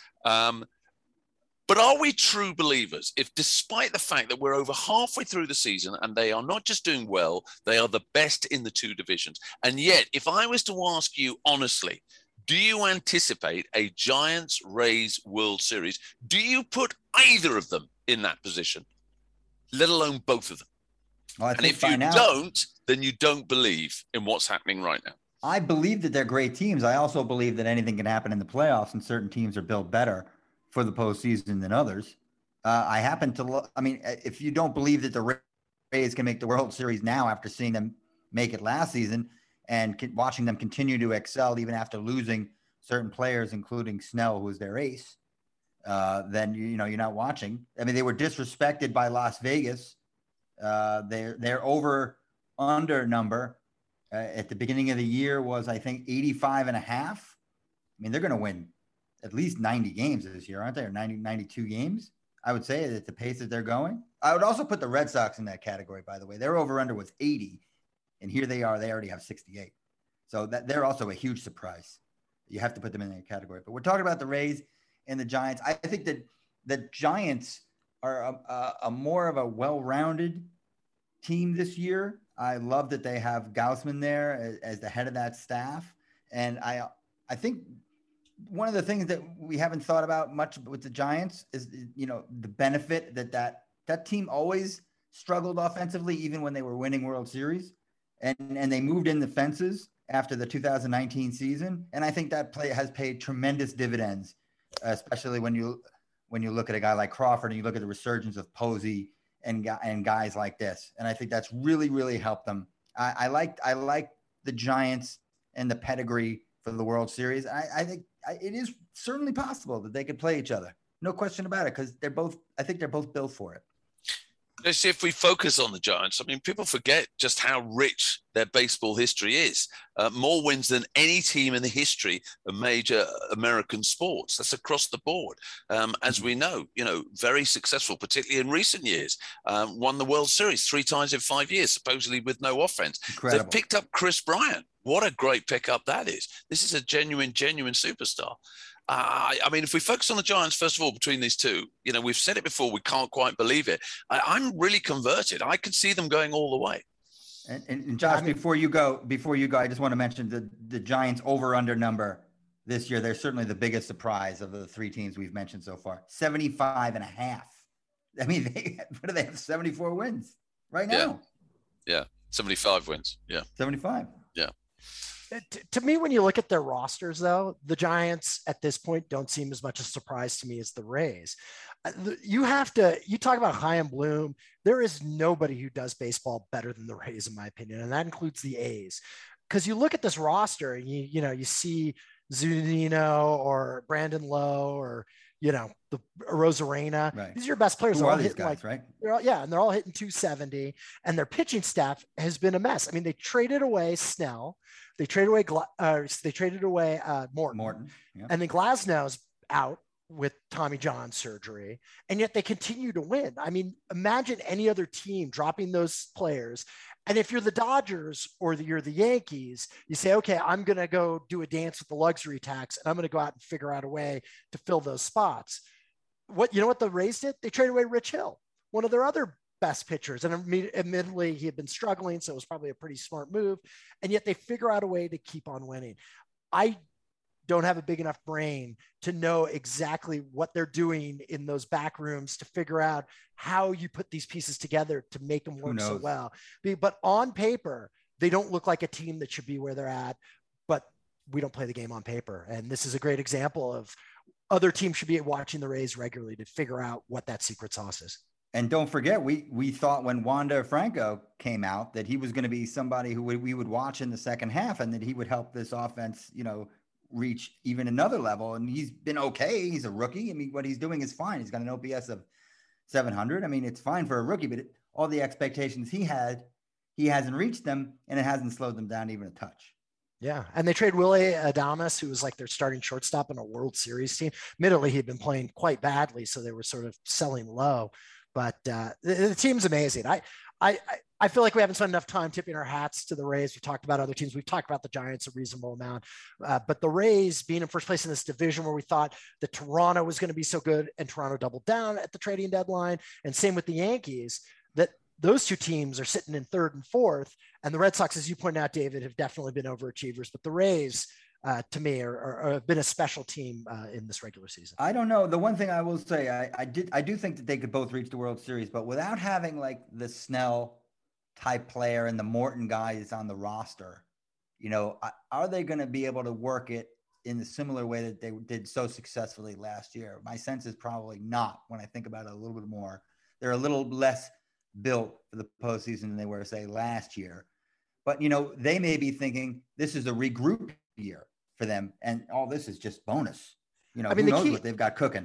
but are we true believers if, despite the fact that we're over halfway through the season and they are not just doing well, they are the best in the two divisions? And yet, if I was to ask you honestly, do you anticipate a Giants-Rays World Series? Do you put either of them in that position, let alone both of them? Well, and if you don't, then you don't believe in what's happening right now. I believe that they're great teams. I also believe that anything can happen in the playoffs, and certain teams are built better for the postseason than others. I happen to if you don't believe that the Rays can make the World Series now after seeing them make it last season and watching them continue to excel even after losing certain players, including Snell, who was their ace, then you're not watching. I mean, they were disrespected by Las Vegas. Their over-under number at the beginning of the year was, I think, 85.5. I mean, they're going to win at least 90 games this year, aren't they? Or 92 games, I would say, at the pace that they're going. I would also put the Red Sox in that category, by the way. Their over-under was 80, and here they are. They already have 68. So they're also a huge surprise. You have to put them in that category. But we're talking about the Rays and the Giants. I think that the Giants are a more of a well-rounded team this year. I love that they have Gausman there as the head of that staff. And I think one of the things that we haven't thought about much with the Giants is, the benefit that team always struggled offensively, even when they were winning World Series, and they moved in the fences after the 2019 season. And I think that play has paid tremendous dividends, especially when you look at a guy like Crawford and you look at the resurgence of Posey and guys like this. And I think that's really, really helped them. I like the Giants and the pedigree for the World Series. I think it is certainly possible that they could play each other. No question about it, because they're both built for it. See, if we focus on the Giants, I mean, people forget just how rich their baseball history is. More wins than any team in the history of major American sports. That's across the board. As we know, very successful, particularly in recent years. Won the World Series 3 times in 5 years, supposedly with no offense. Incredible. They've picked up Chris Bryant. What a great pickup that is. This is a genuine superstar. I mean, if we focus on the Giants, first of all, between these two, we've said it before, we can't quite believe it. I'm really converted. I could see them going all the way. And Josh, before you go, I just want to mention the Giants over-under number this year. They're certainly the biggest surprise of the 3 teams we've mentioned so far. 75.5. I mean, what do they have? 74 wins right now. Yeah. 75 wins. Yeah. 75. Yeah. To me, when you look at their rosters, though, the Giants at this point don't seem as much a surprise to me as the Rays. You talk about Chaim Bloom. There is nobody who does baseball better than the Rays, in my opinion, and that includes the A's. Because you look at this roster and you see Zunino or Brandon Lowe or the Rosarena. Right. These are your best players. Who are these guys, right? And they're all hitting 270, and their pitching staff has been a mess. I mean, they traded away Snell, they traded away Morton, yeah. And then Glasnow's out with Tommy John surgery, and yet they continue to win. I mean, imagine any other team dropping those players. And if you're the Dodgers or you're the Yankees, you say, okay, I'm going to go do a dance with the luxury tax, and I'm going to go out and figure out a way to fill those spots. What the Rays did? They traded away Rich Hill, one of their other best pitchers. And admittedly, he had been struggling, so it was probably a pretty smart move. And yet they figure out a way to keep on winning. I don't have a big enough brain to know exactly what they're doing in those back rooms to figure out how you put these pieces together to make them work so well. But on paper, they don't look like a team that should be where they're at, but we don't play the game on paper. And this is a great example of other teams should be watching the Rays regularly to figure out what that secret sauce is. And don't forget, we thought when Wander Franco came out that he was going to be somebody who we would watch in the second half and that he would help this offense, reach even another level. And he's been okay. He's a rookie. I mean, what he's doing is fine. He's got an OPS of 700. I mean, it's fine for a rookie, but all the expectations he hasn't reached them, and it hasn't slowed them down even a touch. Yeah. And they trade Willie Adames, who was like their starting shortstop in a World Series team. Admittedly, he'd been playing quite badly, so they were sort of selling low. But the team's amazing. I feel like we haven't spent enough time tipping our hats to the Rays. We've talked about other teams. We've talked about the Giants a reasonable amount. But the Rays being in first place in this division where we thought that Toronto was going to be so good, and Toronto doubled down at the trading deadline, and same with the Yankees, that those two teams are sitting in third and fourth. And the Red Sox, as you pointed out, David, have definitely been overachievers. But the Rays, to me, have been a special team in this regular season. I don't know. The one thing I will say, I do think that they could both reach the World Series, but without having like the Snell type player and the Morton guys on the roster, are they going to be able to work it in the similar way that they did so successfully last year? My sense is probably not. When I think about it a little bit more, they're a little less built for the postseason than they were, say, last year. But, they may be thinking this is a regroup year for them, and all this is just bonus. Who knows what they've got cooking.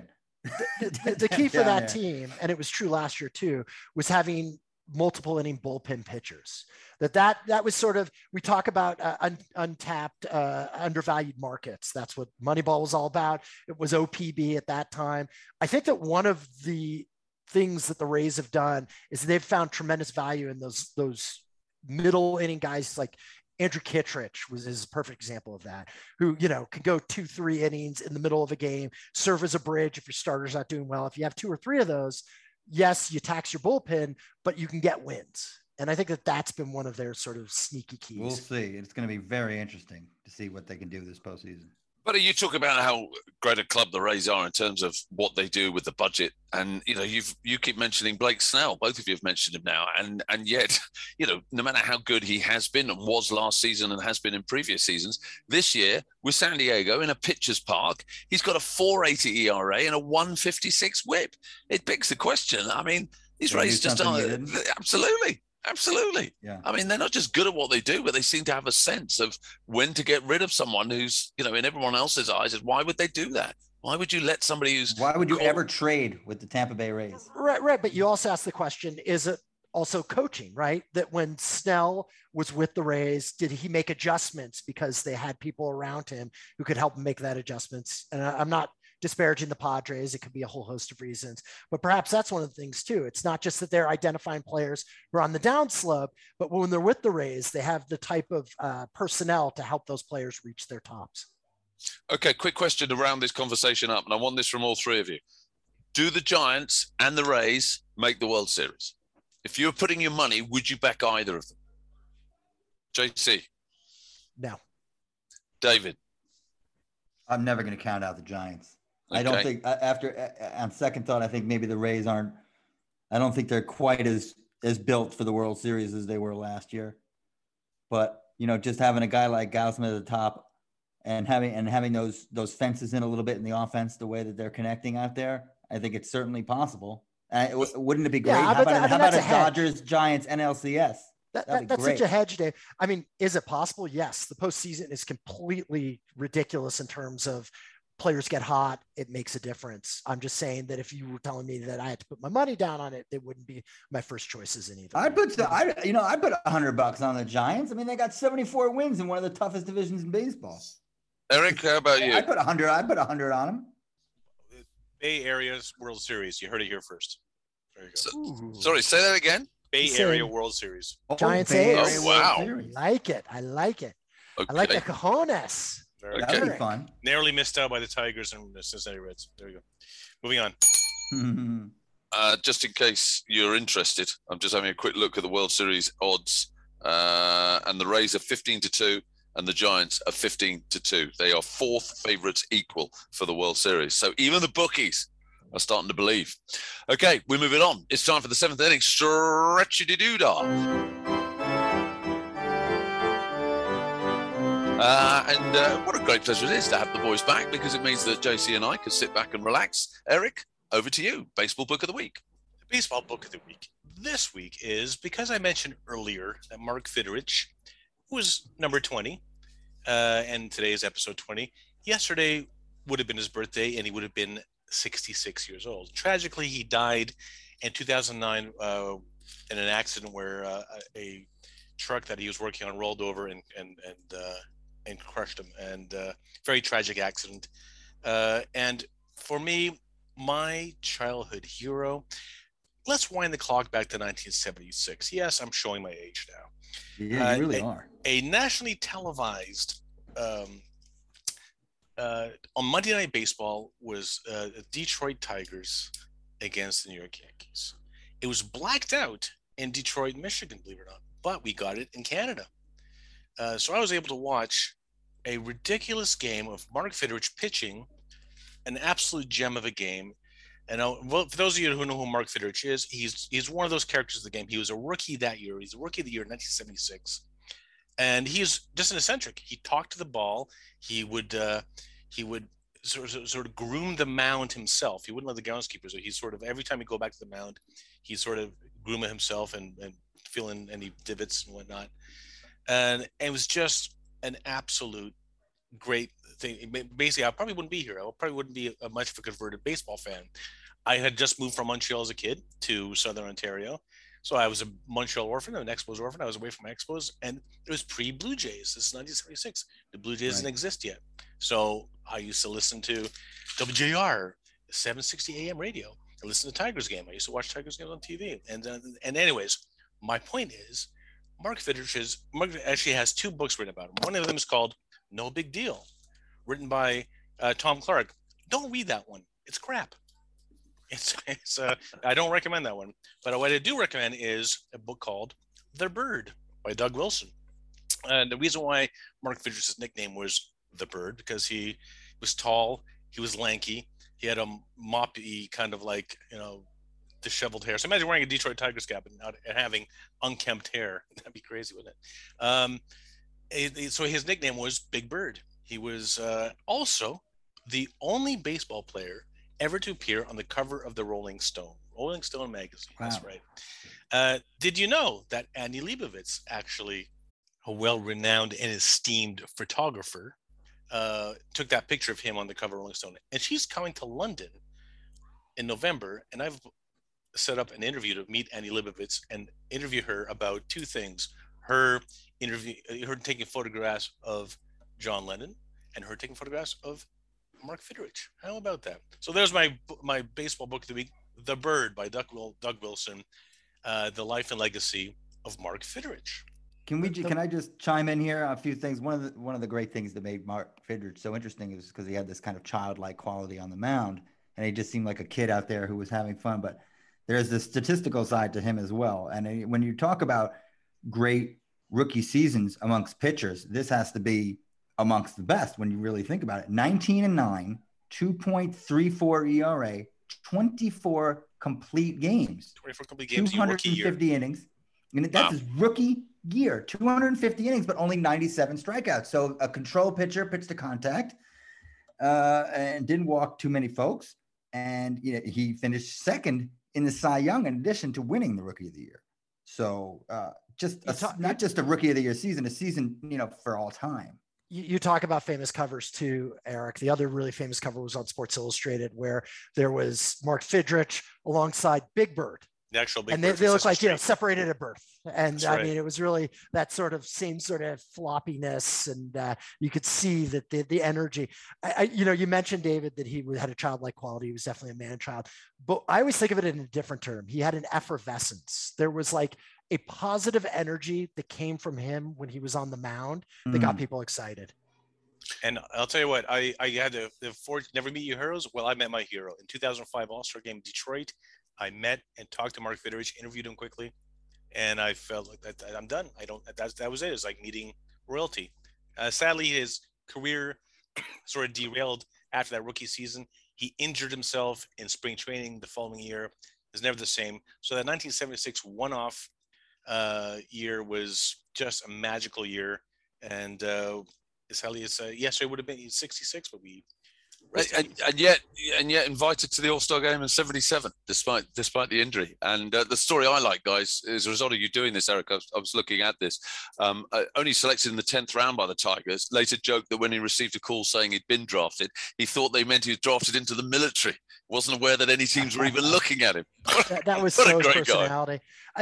The key for that team, and it was true last year too, was having multiple inning bullpen pitchers. That was sort of, we talk about untapped, undervalued markets. That's what Moneyball was all about. It was OPB at that time. I think that one of the things that the Rays have done is they've found tremendous value in those middle inning guys. Like Andrew Kittredge is a perfect example of that, who, can go 2-3 innings in the middle of a game, serve as a bridge if your starter's not doing well. If you have 2 or 3 of those, yes, you tax your bullpen, but you can get wins. And I think that that's been one of their sort of sneaky keys. We'll see. It's going to be very interesting to see what they can do this postseason. But you talk about how great a club the Rays are in terms of what they do with the budget, and you keep mentioning Blake Snell. Both of you have mentioned him now, and yet no matter how good he has been and was last season and has been in previous seasons, this year with San Diego in a pitcher's park, he's got a 4.80 ERA and a 1.56 WHIP. It begs the question. I mean, these Rays just aren't. Absolutely. Yeah. I mean, they're not just good at what they do, but they seem to have a sense of when to get rid of someone who's, in everyone else's eyes, is why would they do that? Why would you let somebody who's... Why would you ever trade with the Tampa Bay Rays? Right. But you also asked the question, is it also coaching, right? That when Snell was with the Rays, did he make adjustments because they had people around him who could help him make that adjustments? And I'm not disparaging the Padres. It could be a whole host of reasons, but perhaps that's one of the things too. It's not just that they're identifying players who are on the downslope, but when they're with the Rays, they have the type of personnel to help those players reach their tops. Okay, quick question to round this conversation up, and I want this from all three of you. Do the Giants and the Rays make the World Series? If you were putting your money, would you back either of them? JC? No. David? I'm never going to count out the Giants. Okay. I don't think on second thought, I think maybe the Rays aren't, I don't think they're quite as built for the World Series as they were last year. But, just having a guy like Gausman at the top and having those fences in a little bit in the offense, the way that they're connecting out there, I think it's certainly possible. Wouldn't it be great? Yeah, how about a Dodgers Giants NLCS? That's such a hedge, Dave. I mean, is it possible? Yes. The postseason is completely ridiculous in terms of players get hot. It makes a difference. I'm just saying that if you were telling me that I had to put my money down on it, it wouldn't be my first choices in either. I'd put $100 on the Giants. I mean, they got 74 wins in one of the toughest divisions in baseball. Eric, how about you? I put 100 on them. Bay Area's World Series. You heard it here first. There you go. Sorry, say that again. Bay Area World Series. Giants Bay A's. Area Oh, wow. World Series. I like it. Okay. I like the cojones. That'd be fun. Narrowly missed out by the Tigers and the Cincinnati Reds. There you go. Moving on. Just in case you're interested, I'm just having a quick look at the World Series odds. And the Rays are 15-2 and the Giants are 15-2. They are fourth favorites equal for the World Series. So even the bookies are starting to believe. Okay, we're moving on. It's time for the seventh inning. Stretchy-de-doo-dah. And what a great pleasure it is to have the boys back, because it means that JC and I can sit back and relax. Eric, over to you. Baseball book of the week. The baseball book of the week this week is, because I mentioned earlier that Mark Fidrych, who was number 20, and today is episode 20, yesterday would have been his birthday, and he would have been 66 years old. Tragically, he died in 2009 in an accident where a truck that he was working on rolled over and crushed him, and very tragic accident. And for me, my childhood hero, let's wind the clock back to 1976. Yes, I'm showing my age now. Yeah, you really are. A nationally televised on Monday Night Baseball was the Detroit Tigers against the New York Yankees. It was blacked out in Detroit, Michigan, believe it or not, but we got it in Canada. So I was able to watch a ridiculous game of Mark Fidrych pitching, an absolute gem of a game. And well, for those of you who know who Mark Fidrych is, he's one of those characters of the game. He was a rookie that year. He's a rookie of the year in 1976. And he's just an eccentric. He talked to the ball. He would sort of groom the mound himself. He wouldn't let the groundskeeper. So he's sort of, every time he'd go back to the mound, he'd sort of groom it himself and fill in any divots and whatnot. And it was just an absolute great thing. Basically, I probably wouldn't be here. I probably wouldn't be much of a converted baseball fan. I had just moved from Montreal as a kid to Southern Ontario. So I was a Montreal orphan, an Expos orphan. I was away from Expos, and it was pre-Blue Jays. This is 1976. The Blue Jays didn't exist yet. So I used to listen to WJR, 760 AM radio. I listened to Tigers game. I used to watch Tigers games on TV. And anyways, my point is, Mark Fidrych actually has two books written about him. One of them is called No Big Deal, written by Tom Clark. Don't read that one. It's crap. I don't recommend that one. But what I do recommend is a book called The Bird by Doug Wilson. And the reason why Mark Fidrych's nickname was The Bird, because he was tall, he was lanky, he had a moppy kind of like, disheveled hair. So imagine wearing a Detroit Tigers cap and having unkempt hair. That'd be crazy, wouldn't it? So his nickname was Big Bird. He was also the only baseball player ever to appear on the cover of the Rolling Stone magazine. Wow. That's right. Did you know that Andy Leibovitz, actually a well-renowned and esteemed photographer, took that picture of him on the cover of Rolling Stone. And she's coming to London in November, and I've set up an interview to meet Annie Leibovitz and interview her about two things: her taking photographs of John Lennon, and her taking photographs of Mark Fidrych. How about that? So there's my baseball book of the week, The Bird by Doug Wilson, The Life and Legacy of Mark Fidrych. Can I just chime in here? A few things. One of the great things that made Mark Fidrych so interesting is because he had this kind of childlike quality on the mound, and he just seemed like a kid out there who was having fun. But there's the statistical side to him as well. And when you talk about great rookie seasons amongst pitchers, this has to be amongst the best when you really think about it. 19-9, 2.34 ERA, 24 complete games. 24 complete games, 250 innings. And that's his rookie year, 250 innings, but only 97 strikeouts. So a control pitcher pitched to contact and didn't walk too many folks. And he finished second in the Cy Young in addition to winning the Rookie of the Year. So not just a Rookie of the Year season, a season, for all time. You talk about famous covers too, Eric. The other really famous cover was on Sports Illustrated, where there was Mark Fidrych alongside Big Bird. The actual Big and Bird. They look like, separated at birth. And That's right. I mean, it was really that sort of same sort of floppiness. And you could see that the energy, you mentioned, David, that he had a childlike quality. He was definitely a man child, but I always think of it in a different term. He had an effervescence. There was like a positive energy that came from him when he was on the mound that got people excited. And I'll tell you what, I had the fortune never meet your heroes. Well, I met my hero in 2005 All-Star Game in Detroit. I met and talked to Mark Fidrych, interviewed him quickly, and I felt like that I'm done. That was it. It's like meeting royalty. Sadly, his career sort of derailed after that rookie season. He injured himself in spring training the following year. It was never the same. So that 1976 one-off year was just a magical year. And sadly, yesterday would have been 66, but we. And yet invited to the All-Star game in '77, despite the injury. And the story I like, guys, is a result of you doing this, Eric. I was looking at this. Only selected in the 10th round by the Tigers. Later joked that when he received a call saying he'd been drafted, he thought they meant he was drafted into the military. Wasn't aware that any teams were even looking at him. That was so personality.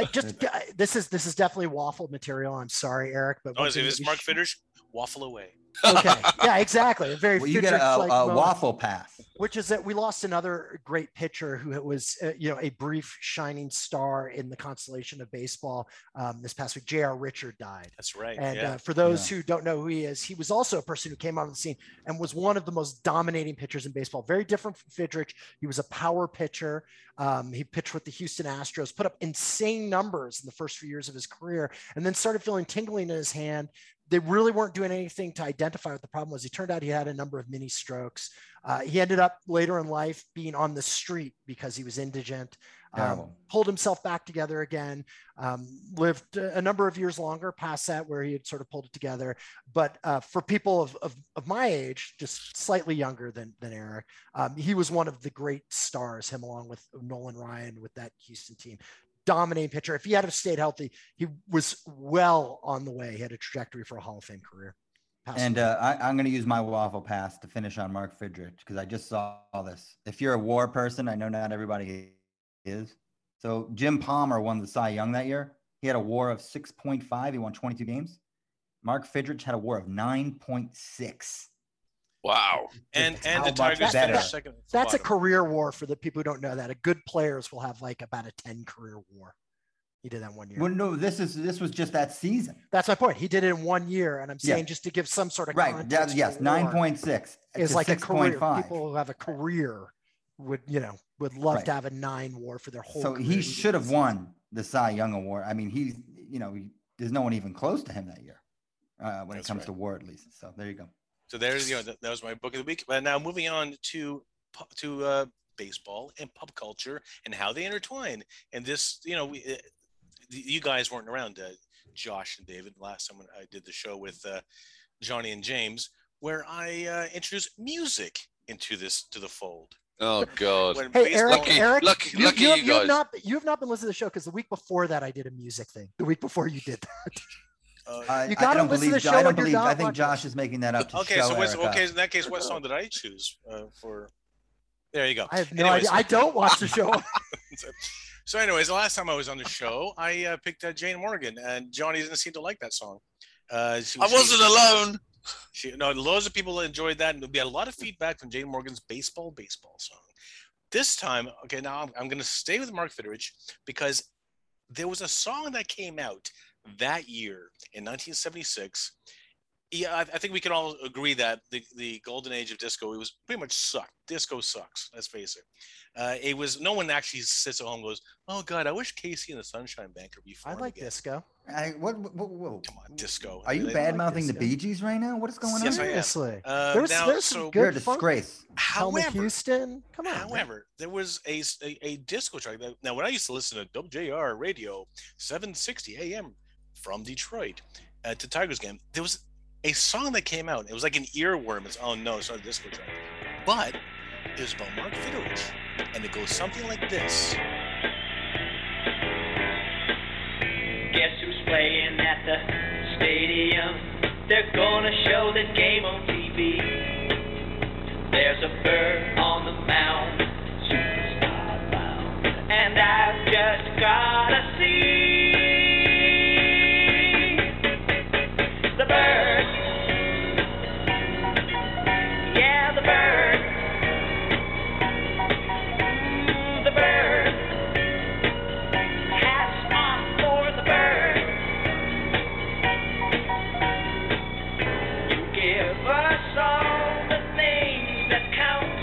This is definitely waffle material. I'm sorry, Eric, but if it's Mark Fidrych, waffle away. Okay. Yeah, exactly. You get a waffle pass, which is that we lost another great pitcher who was, a brief shining star in the constellation of baseball. This past week, J.R. Richard died. That's right. And for those who don't know who he is, he was also a person who came on the scene and was one of the most dominating pitchers in baseball. Very different from Fidrych. He was a power pitcher. He pitched with the Houston Astros, put up insane numbers in the first few years of his career, and then started feeling tingling in his hand. They really weren't doing anything to identify what the problem was. He turned out he had a number of mini strokes. He ended up later in life being on the street because he was indigent, pulled himself back together again, lived a number of years longer past that where he had sort of pulled it together. But for people of my age, just slightly younger than Eric, he was one of the great stars, him along with Nolan Ryan with that Houston team. Dominating pitcher. If he had stayed healthy, he was well on the way. He had a trajectory for a Hall of Fame career. I'm going to use my waffle pass to finish on Mark Fidrych because I just saw this. If you're a WAR person, I know not everybody is. So Jim Palmer won the Cy Young that year. He had a WAR of 6.5. He won 22 games. Mark Fidrych had a WAR of 9.6. Wow. And the Tigers finished second. That's a career WAR for the people who don't know that. Good players will have like about a 10 career WAR. He did that 1 year. Well, no, this was just that season. That's my point. He did it in 1 year. And I'm saying just to give some sort of context. Yes, 9.6 is like 6. a career. 5. People who have a career would love to have a 9 WAR for their whole career. So he should have won the Cy Young Award. I mean, there's no one even close to him that year when it comes to WAR at least. So there you go. So there's, that was my book of the week. But now moving on to baseball and pop culture and how they intertwine. And this, you guys weren't around, Josh and David, last time when I did the show with Johnny and James, where I introduced music to the fold. Oh God! Hey, Eric, lucky you guys. You have not been listening to the show because the week before that I did a music thing. The week before you did that. You gotta don't listen to believe. the show I when don't you're believe. not I think watching. Josh is making that up to Okay, show so Eric up. in that case, what song did I choose for? There you go. I have no Anyways. idea. I don't watch the show. So, anyways, the last time I was on the show, I picked Jane Morgan, and Johnny didn't seem to like that song. I wasn't alone. No, loads of people enjoyed that, and there'll be a lot of feedback from Jane Morgan's baseball song. This time, okay, now I'm going to stay with Mark Fidrych because there was a song that came out that year in 1976. Yeah, I think we can all agree that the golden age of disco, it was pretty much sucked. Disco sucks. Let's face it. It was no one actually sits at home and goes, "Oh God, I wish Casey and the Sunshine Band could be I formed like again." disco. Whoa. Come on, disco. Are you like bad mouthing the disco. Bee Gees right now? What is going on? Yes, I am. Seriously. Now, There's some so You're a good funk. disgrace. Helmut however, Houston. Come on. man. however, there was a disco track. Now, when I used to listen to WJR Radio 760 AM from Detroit to Tigers game, there was a song that came out. It was like an earworm. It's oh no, it's not a disco track, but it was about Mark Fidrych, and it goes something like this. Guess who's playing at the stadium? They're gonna show the game on TV. There's a bird on the mound, superstar bound, and I've just gotta see the bird. Yeah, the bird. The bird. Hats off for the bird. You give us all the things that count.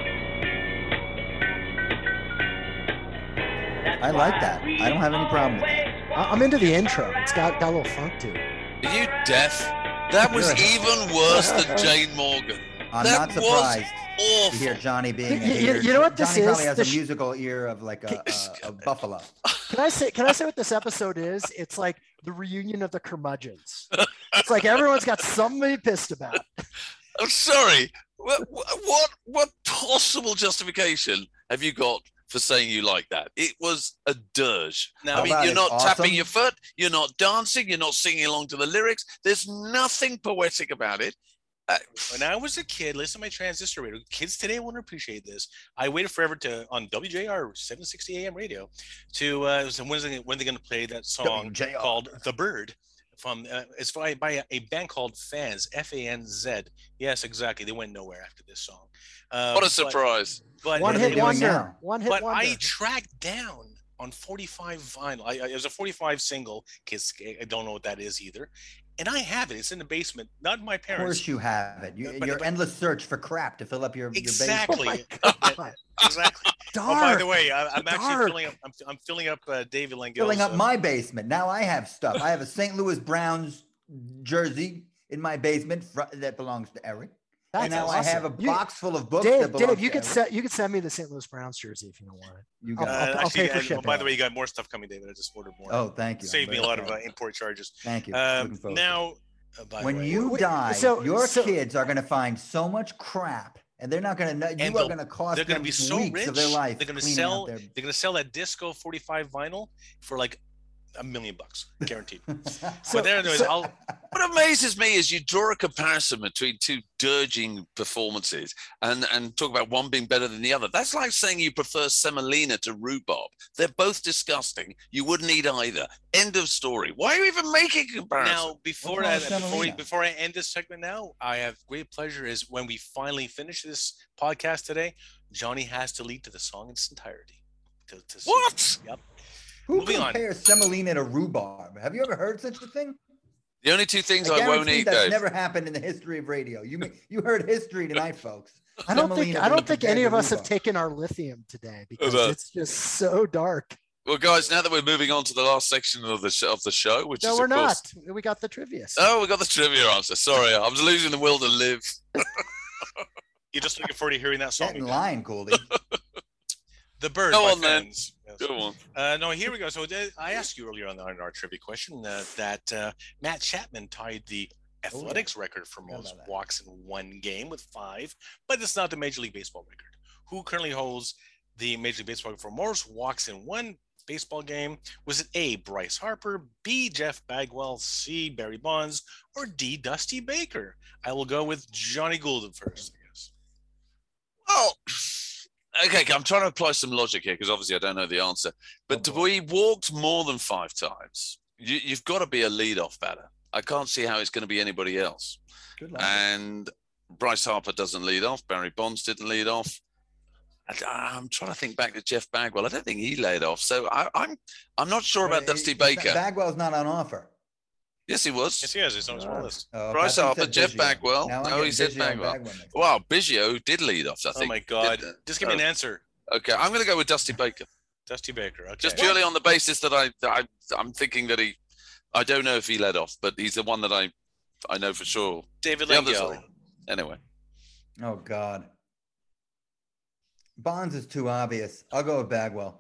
That's I like why that. we I don't have any problem with that. always I'm into the intro. It's got a little funk to it. Are you deaf? That was You're- even worse than Jane Morgan. I'm That not was surprised to awful. hear Johnny being a You- hater. you know what this Johnny probably is? has The a sh- musical ear of like a buffalo. Can I say what this episode is? It's like the reunion of the curmudgeons. It's like everyone's got something to be pissed about. I'm sorry. What possible justification have you got for saying you like that? It was a dirge. Now, I mean, about you're it's not tapping awesome? your foot, you're not dancing, you're not singing along to the lyrics. There's nothing poetic about it. when I was a kid, listen to my transistor radio. Kids today won't appreciate this. I waited forever on WJR 760 AM radio to so when they're going to play that song WJR. called "The Bird" from it's by a band called Fans, FANZ. Yes, exactly. They went nowhere after this song. What a surprise. But One What are they hit doing wonder. now? One hit but wonder. I tracked down on 45 vinyl. It was a 45 single. Kids, I don't know what that is either. And I have it. It's in the basement. Not my Of parents. course you have it. But- Your endless search for crap to fill up your Exactly. Oh my God. Exactly. Dark. Oh, by the way, I'm actually Dark. filling up. I'm filling up David Langell's. filling up my basement. Now I have stuff. I have a St. Louis Browns jersey in my basement that belongs to Eric. That's And now awesome. I have a box full of books Dave, that belong Dave, to you could Eric. send me the St. Louis Browns jersey if you don't want it. You got I'll it. pay for and, shipping. by the way, you got more stuff coming, David. I just ordered more. Oh, thank you. Saved me a I'm lot very of proud. import charges. Thank you. Looking forward to it. Now, by the When way, you Wait, die, so- your so- kids are going to find so much crap, and they're not going to know. You are they'll- going to cost they're going them to be so weeks rich. of their life. They're going to cleaning out sell. their- They're going to sell that disco 45 vinyl for like $1 million, guaranteed. So- but there, anyways, so- I'll. What amazes me is you draw a comparison between two dirging performances and talk about one being better than the other. That's like saying you prefer semolina to rhubarb. They're both disgusting. You wouldn't eat either. End of story. Why are you even making a comparison? Now, before What's that, wrong with semolina? before I end this segment, now I have great pleasure. Is when we finally finish this podcast today, Johnny has to lead to the song in its entirety. To see- What? Yep. Who Moving on. compares semolina to rhubarb? Have you ever heard such a thing? The only two things I won't guarantee eat, that's Dave. never happened in the history of radio. You heard history tonight, folks. I don't think Semolina I don't being think compared any to of us have rhubarb. taken our lithium today because no. it's just so dark. Well, guys, now that we're moving on to the last section of the show, which No, is we're of course, not. We got the trivia. oh, we got the trivia answer. Sorry, I was losing the will to live. You're just looking forward to hearing that song. Get in again. line, Goldie. The Bird Go by on, then. Fans. Yes. Go on. No, here we go. So I asked you earlier on our trivia question that Matt Chapman tied the athletics record for Forgot most about that. walks in one game with 5, but it's not the Major League Baseball record. Who currently holds the Major League Baseball record for most walks in one baseball game? Was it A, Bryce Harper, B, Jeff Bagwell, C, Barry Bonds, or D, Dusty Baker? I will go with Johnny Goulden first, I guess. Well, okay, I'm trying to apply some logic here because obviously I don't know the answer. But we walked more than 5 times. You've got to be a leadoff batter. I can't see how it's going to be anybody else. Good luck. And Bryce Harper doesn't lead off. Barry Bonds didn't lead off. I'm trying to think back to Jeff Bagwell. I don't think he laid off. So I'm not sure about Dusty Baker. Bagwell's not on offer. Yes, he was. Yes, he is. He's on his list. Bryce Harper, Jeff Bagwell. No, he said Bagwell. Wow, Biggio did lead off, I think. Oh, my God. Just give me an answer. Okay, I'm going to go with Dusty Baker. Dusty Baker. Okay. Just purely on the basis that I'm thinking that I don't know if he led off, but he's the one that I know for sure. David The others Langell. are- Anyway. Oh, God. Bonds is too obvious. I'll go with Bagwell.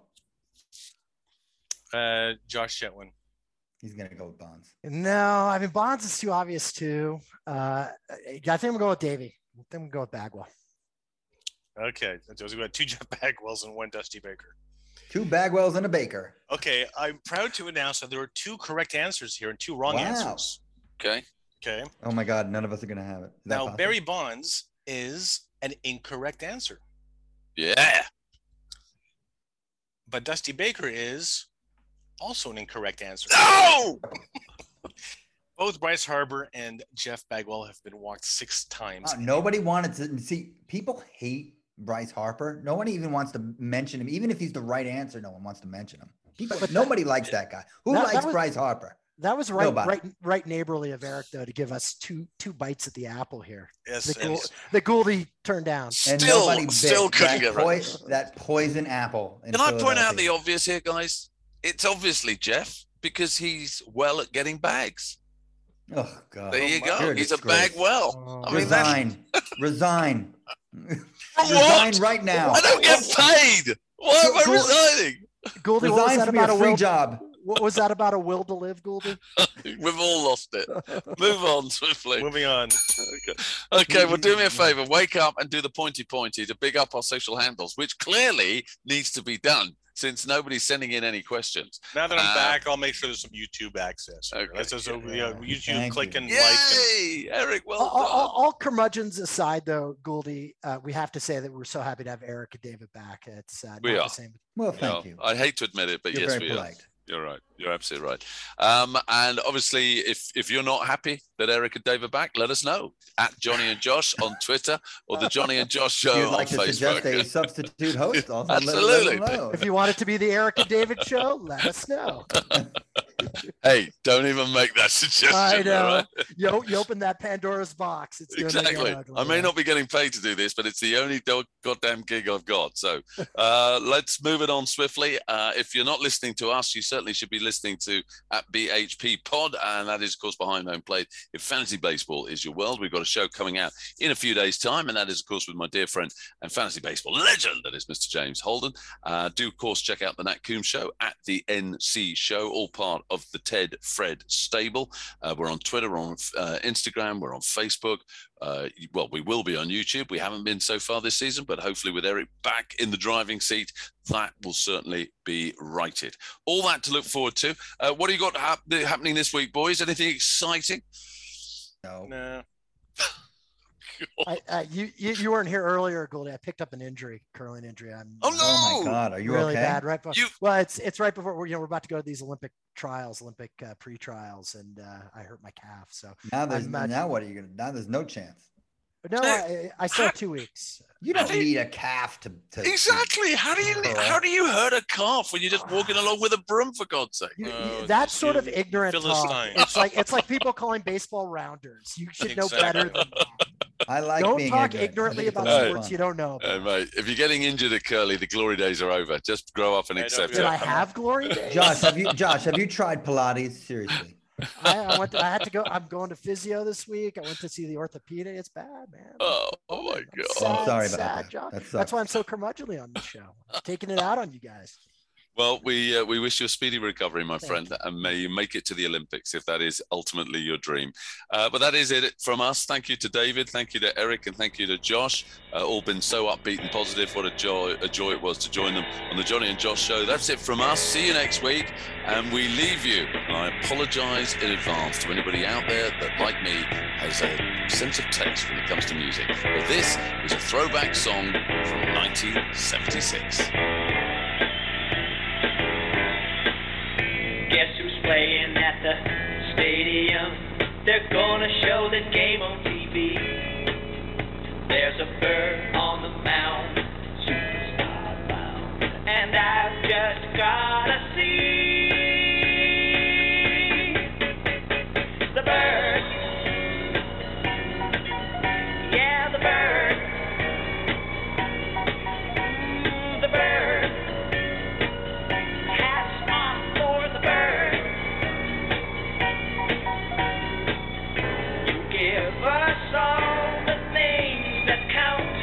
Josh Chetwin. He's going to go with Bonds. No, I mean Bonds is too obvious too. I think I'm gonna go with Davey. I think I'm gonna go with Bagwell. Okay. So we got 2 Jeff Bagwells and 1 Dusty Baker. 2 Bagwells and a Baker. Okay. I'm proud to announce that there were 2 correct answers here and 2 wrong Wow. answers. Okay. Okay. Oh, my God. None of us are going to have it. Is that Now, possible? Barry Bonds is an incorrect answer, Yeah. but Dusty Baker is also an incorrect answer. No! Both Bryce Harper and Jeff Bagwell have been walked 6 times. Nobody wanted to see. People hate Bryce Harper. No one even wants to mention him. Even if he's the right answer, no one wants to mention him. Nobody likes that guy. Who that likes was- Bryce Harper? That was Nobody. right neighborly of Eric though to give us two bites at the apple here. Yes, The Gouldy turned down. And Still nobody bit couldn't get right. that poison apple. in Can I point out the Philadelphia. obvious here, guys? It's obviously Jeff because he's well at getting bags. Oh, God. There you go. You're He's a disgrace. bag well. Oh. I mean, that's, Resign. what? Resign right now. I don't get paid. Why am I resigning? Gouldy, what was Resign that from your about a free will? job. What was that about a will to live, Gouldy? We've all lost it. Move on swiftly. Moving on. Okay, well, do me a favor. Wake up and do the pointy to big up our social handles, which clearly needs to be done since nobody's sending in any questions. Now that I'm back, I'll make sure there's some YouTube access. Okay. Let's just YouTube Thank click you. and like. And, Yay! Eric, well All curmudgeons aside, though, Gouldy, we have to say that we're so happy to have Eric and David back. It's not We the are. same. Well, done. thank No, you. I hate to admit it, but You're yes, very we are. polite. You're right. You're absolutely right. And obviously, if you're not happy that Eric and Dave are back, let us know at Johnny and Josh on Twitter or the Johnny and Josh Show You'd on like to suggest a Facebook. substitute host? Also, Absolutely. Let them know. If you want it to be the Eric and David show, let us know. Hey, don't even make that suggestion. I know. all right? You open that Pandora's box. It's gonna get Exactly. ugly, I may yeah. not be getting paid to do this, but it's the only goddamn gig I've got. So let's move it on swiftly. If you're not listening to us, you certainly should be listening to at BHP Pod, and that is, of course, Behind Home Plate. If fantasy baseball is your world, we've got a show coming out in a few days' time, and that is, of course, with my dear friend and fantasy baseball legend, that is Mr. James Holden. Do, of course, check out the Nat Coombs Show at the NC Show, all part of the Ted Fred stable. We're on Twitter, we're on Instagram, we're on Facebook. Well, we will be on YouTube. We haven't been so far this season, but hopefully with Eric back in the driving seat, that will certainly be righted. All that to look forward to. What do you got happening this week, boys? Anything exciting? No. no. You weren't here earlier, Goldie. I picked up an injury, curling injury. I'm Oh, no! Oh my God, are you really okay? bad. Right before, You- well, it's right before we're about to go to these Olympic trials, Olympic pre-trials, and I hurt my calf. So Now there's I'm, now what are you gonna? Now there's no chance. but no, I still have 2 weeks. You don't How do you- need a calf to Exactly. How do you hurt a calf when you're just walking along with a broom, for God's sake? Oh, That sort of you ignorant talk. Philistine. It's like people calling baseball rounders. You should know Exactly. better than that. I like Don't being talk ignorant. I ignorantly think it's about a lot of sports fun. you don't know Hey, about. mate, if you're getting injured at curly, the glory days are over. Just grow up and Yeah, accept don't Did it. I have glory days? Josh, have you tried Pilates? Seriously. I had to go. I'm going to physio this week. I went to see the orthopedic. It's bad, man. Oh my I'm God. I'm sorry about sad, that. John. That sucks. That's why I'm so curmudgeonly on this show. I'm taking it out on you guys. Well, we wish you a speedy recovery, my friend, and may you make it to the Olympics if that is ultimately your dream. But that is it from us. Thank you to David, thank you to Eric, and thank you to Josh. All been so upbeat and positive. What a joy it was to join them on the Johnny and Josh show. That's it from us. See you next week, and we leave you. And I apologise in advance to anybody out there that, like me, has a sense of taste when it comes to music. But this is a throwback song from 1976. Guess who's playing at the stadium? They're gonna show the game on TV. There's a bird on the mound, superstar bound, and I've just gotta see the bird. Yeah, the bird. The bird. Hats off for the bird. You give us all the things that count.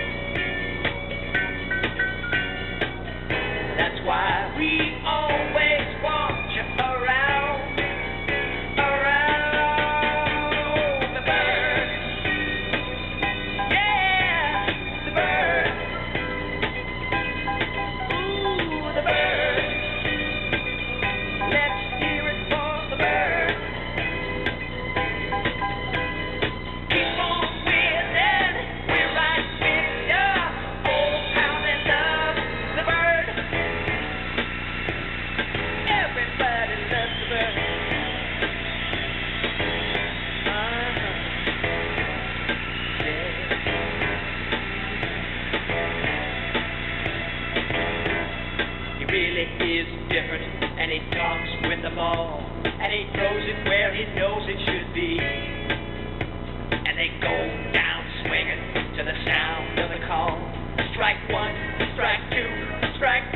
That's why we always want you around. Around the bird. Yeah, the bird. Ooh, the bird. Let's hear it for the bird. Keep on winning, we're right with ya. Oh, how they love the bird. Everybody loves the bird. He really is different, and he talks with the ball, and he throws it where he knows it should be. And they go down swinging to the sound of the call. Strike one, strike two, strike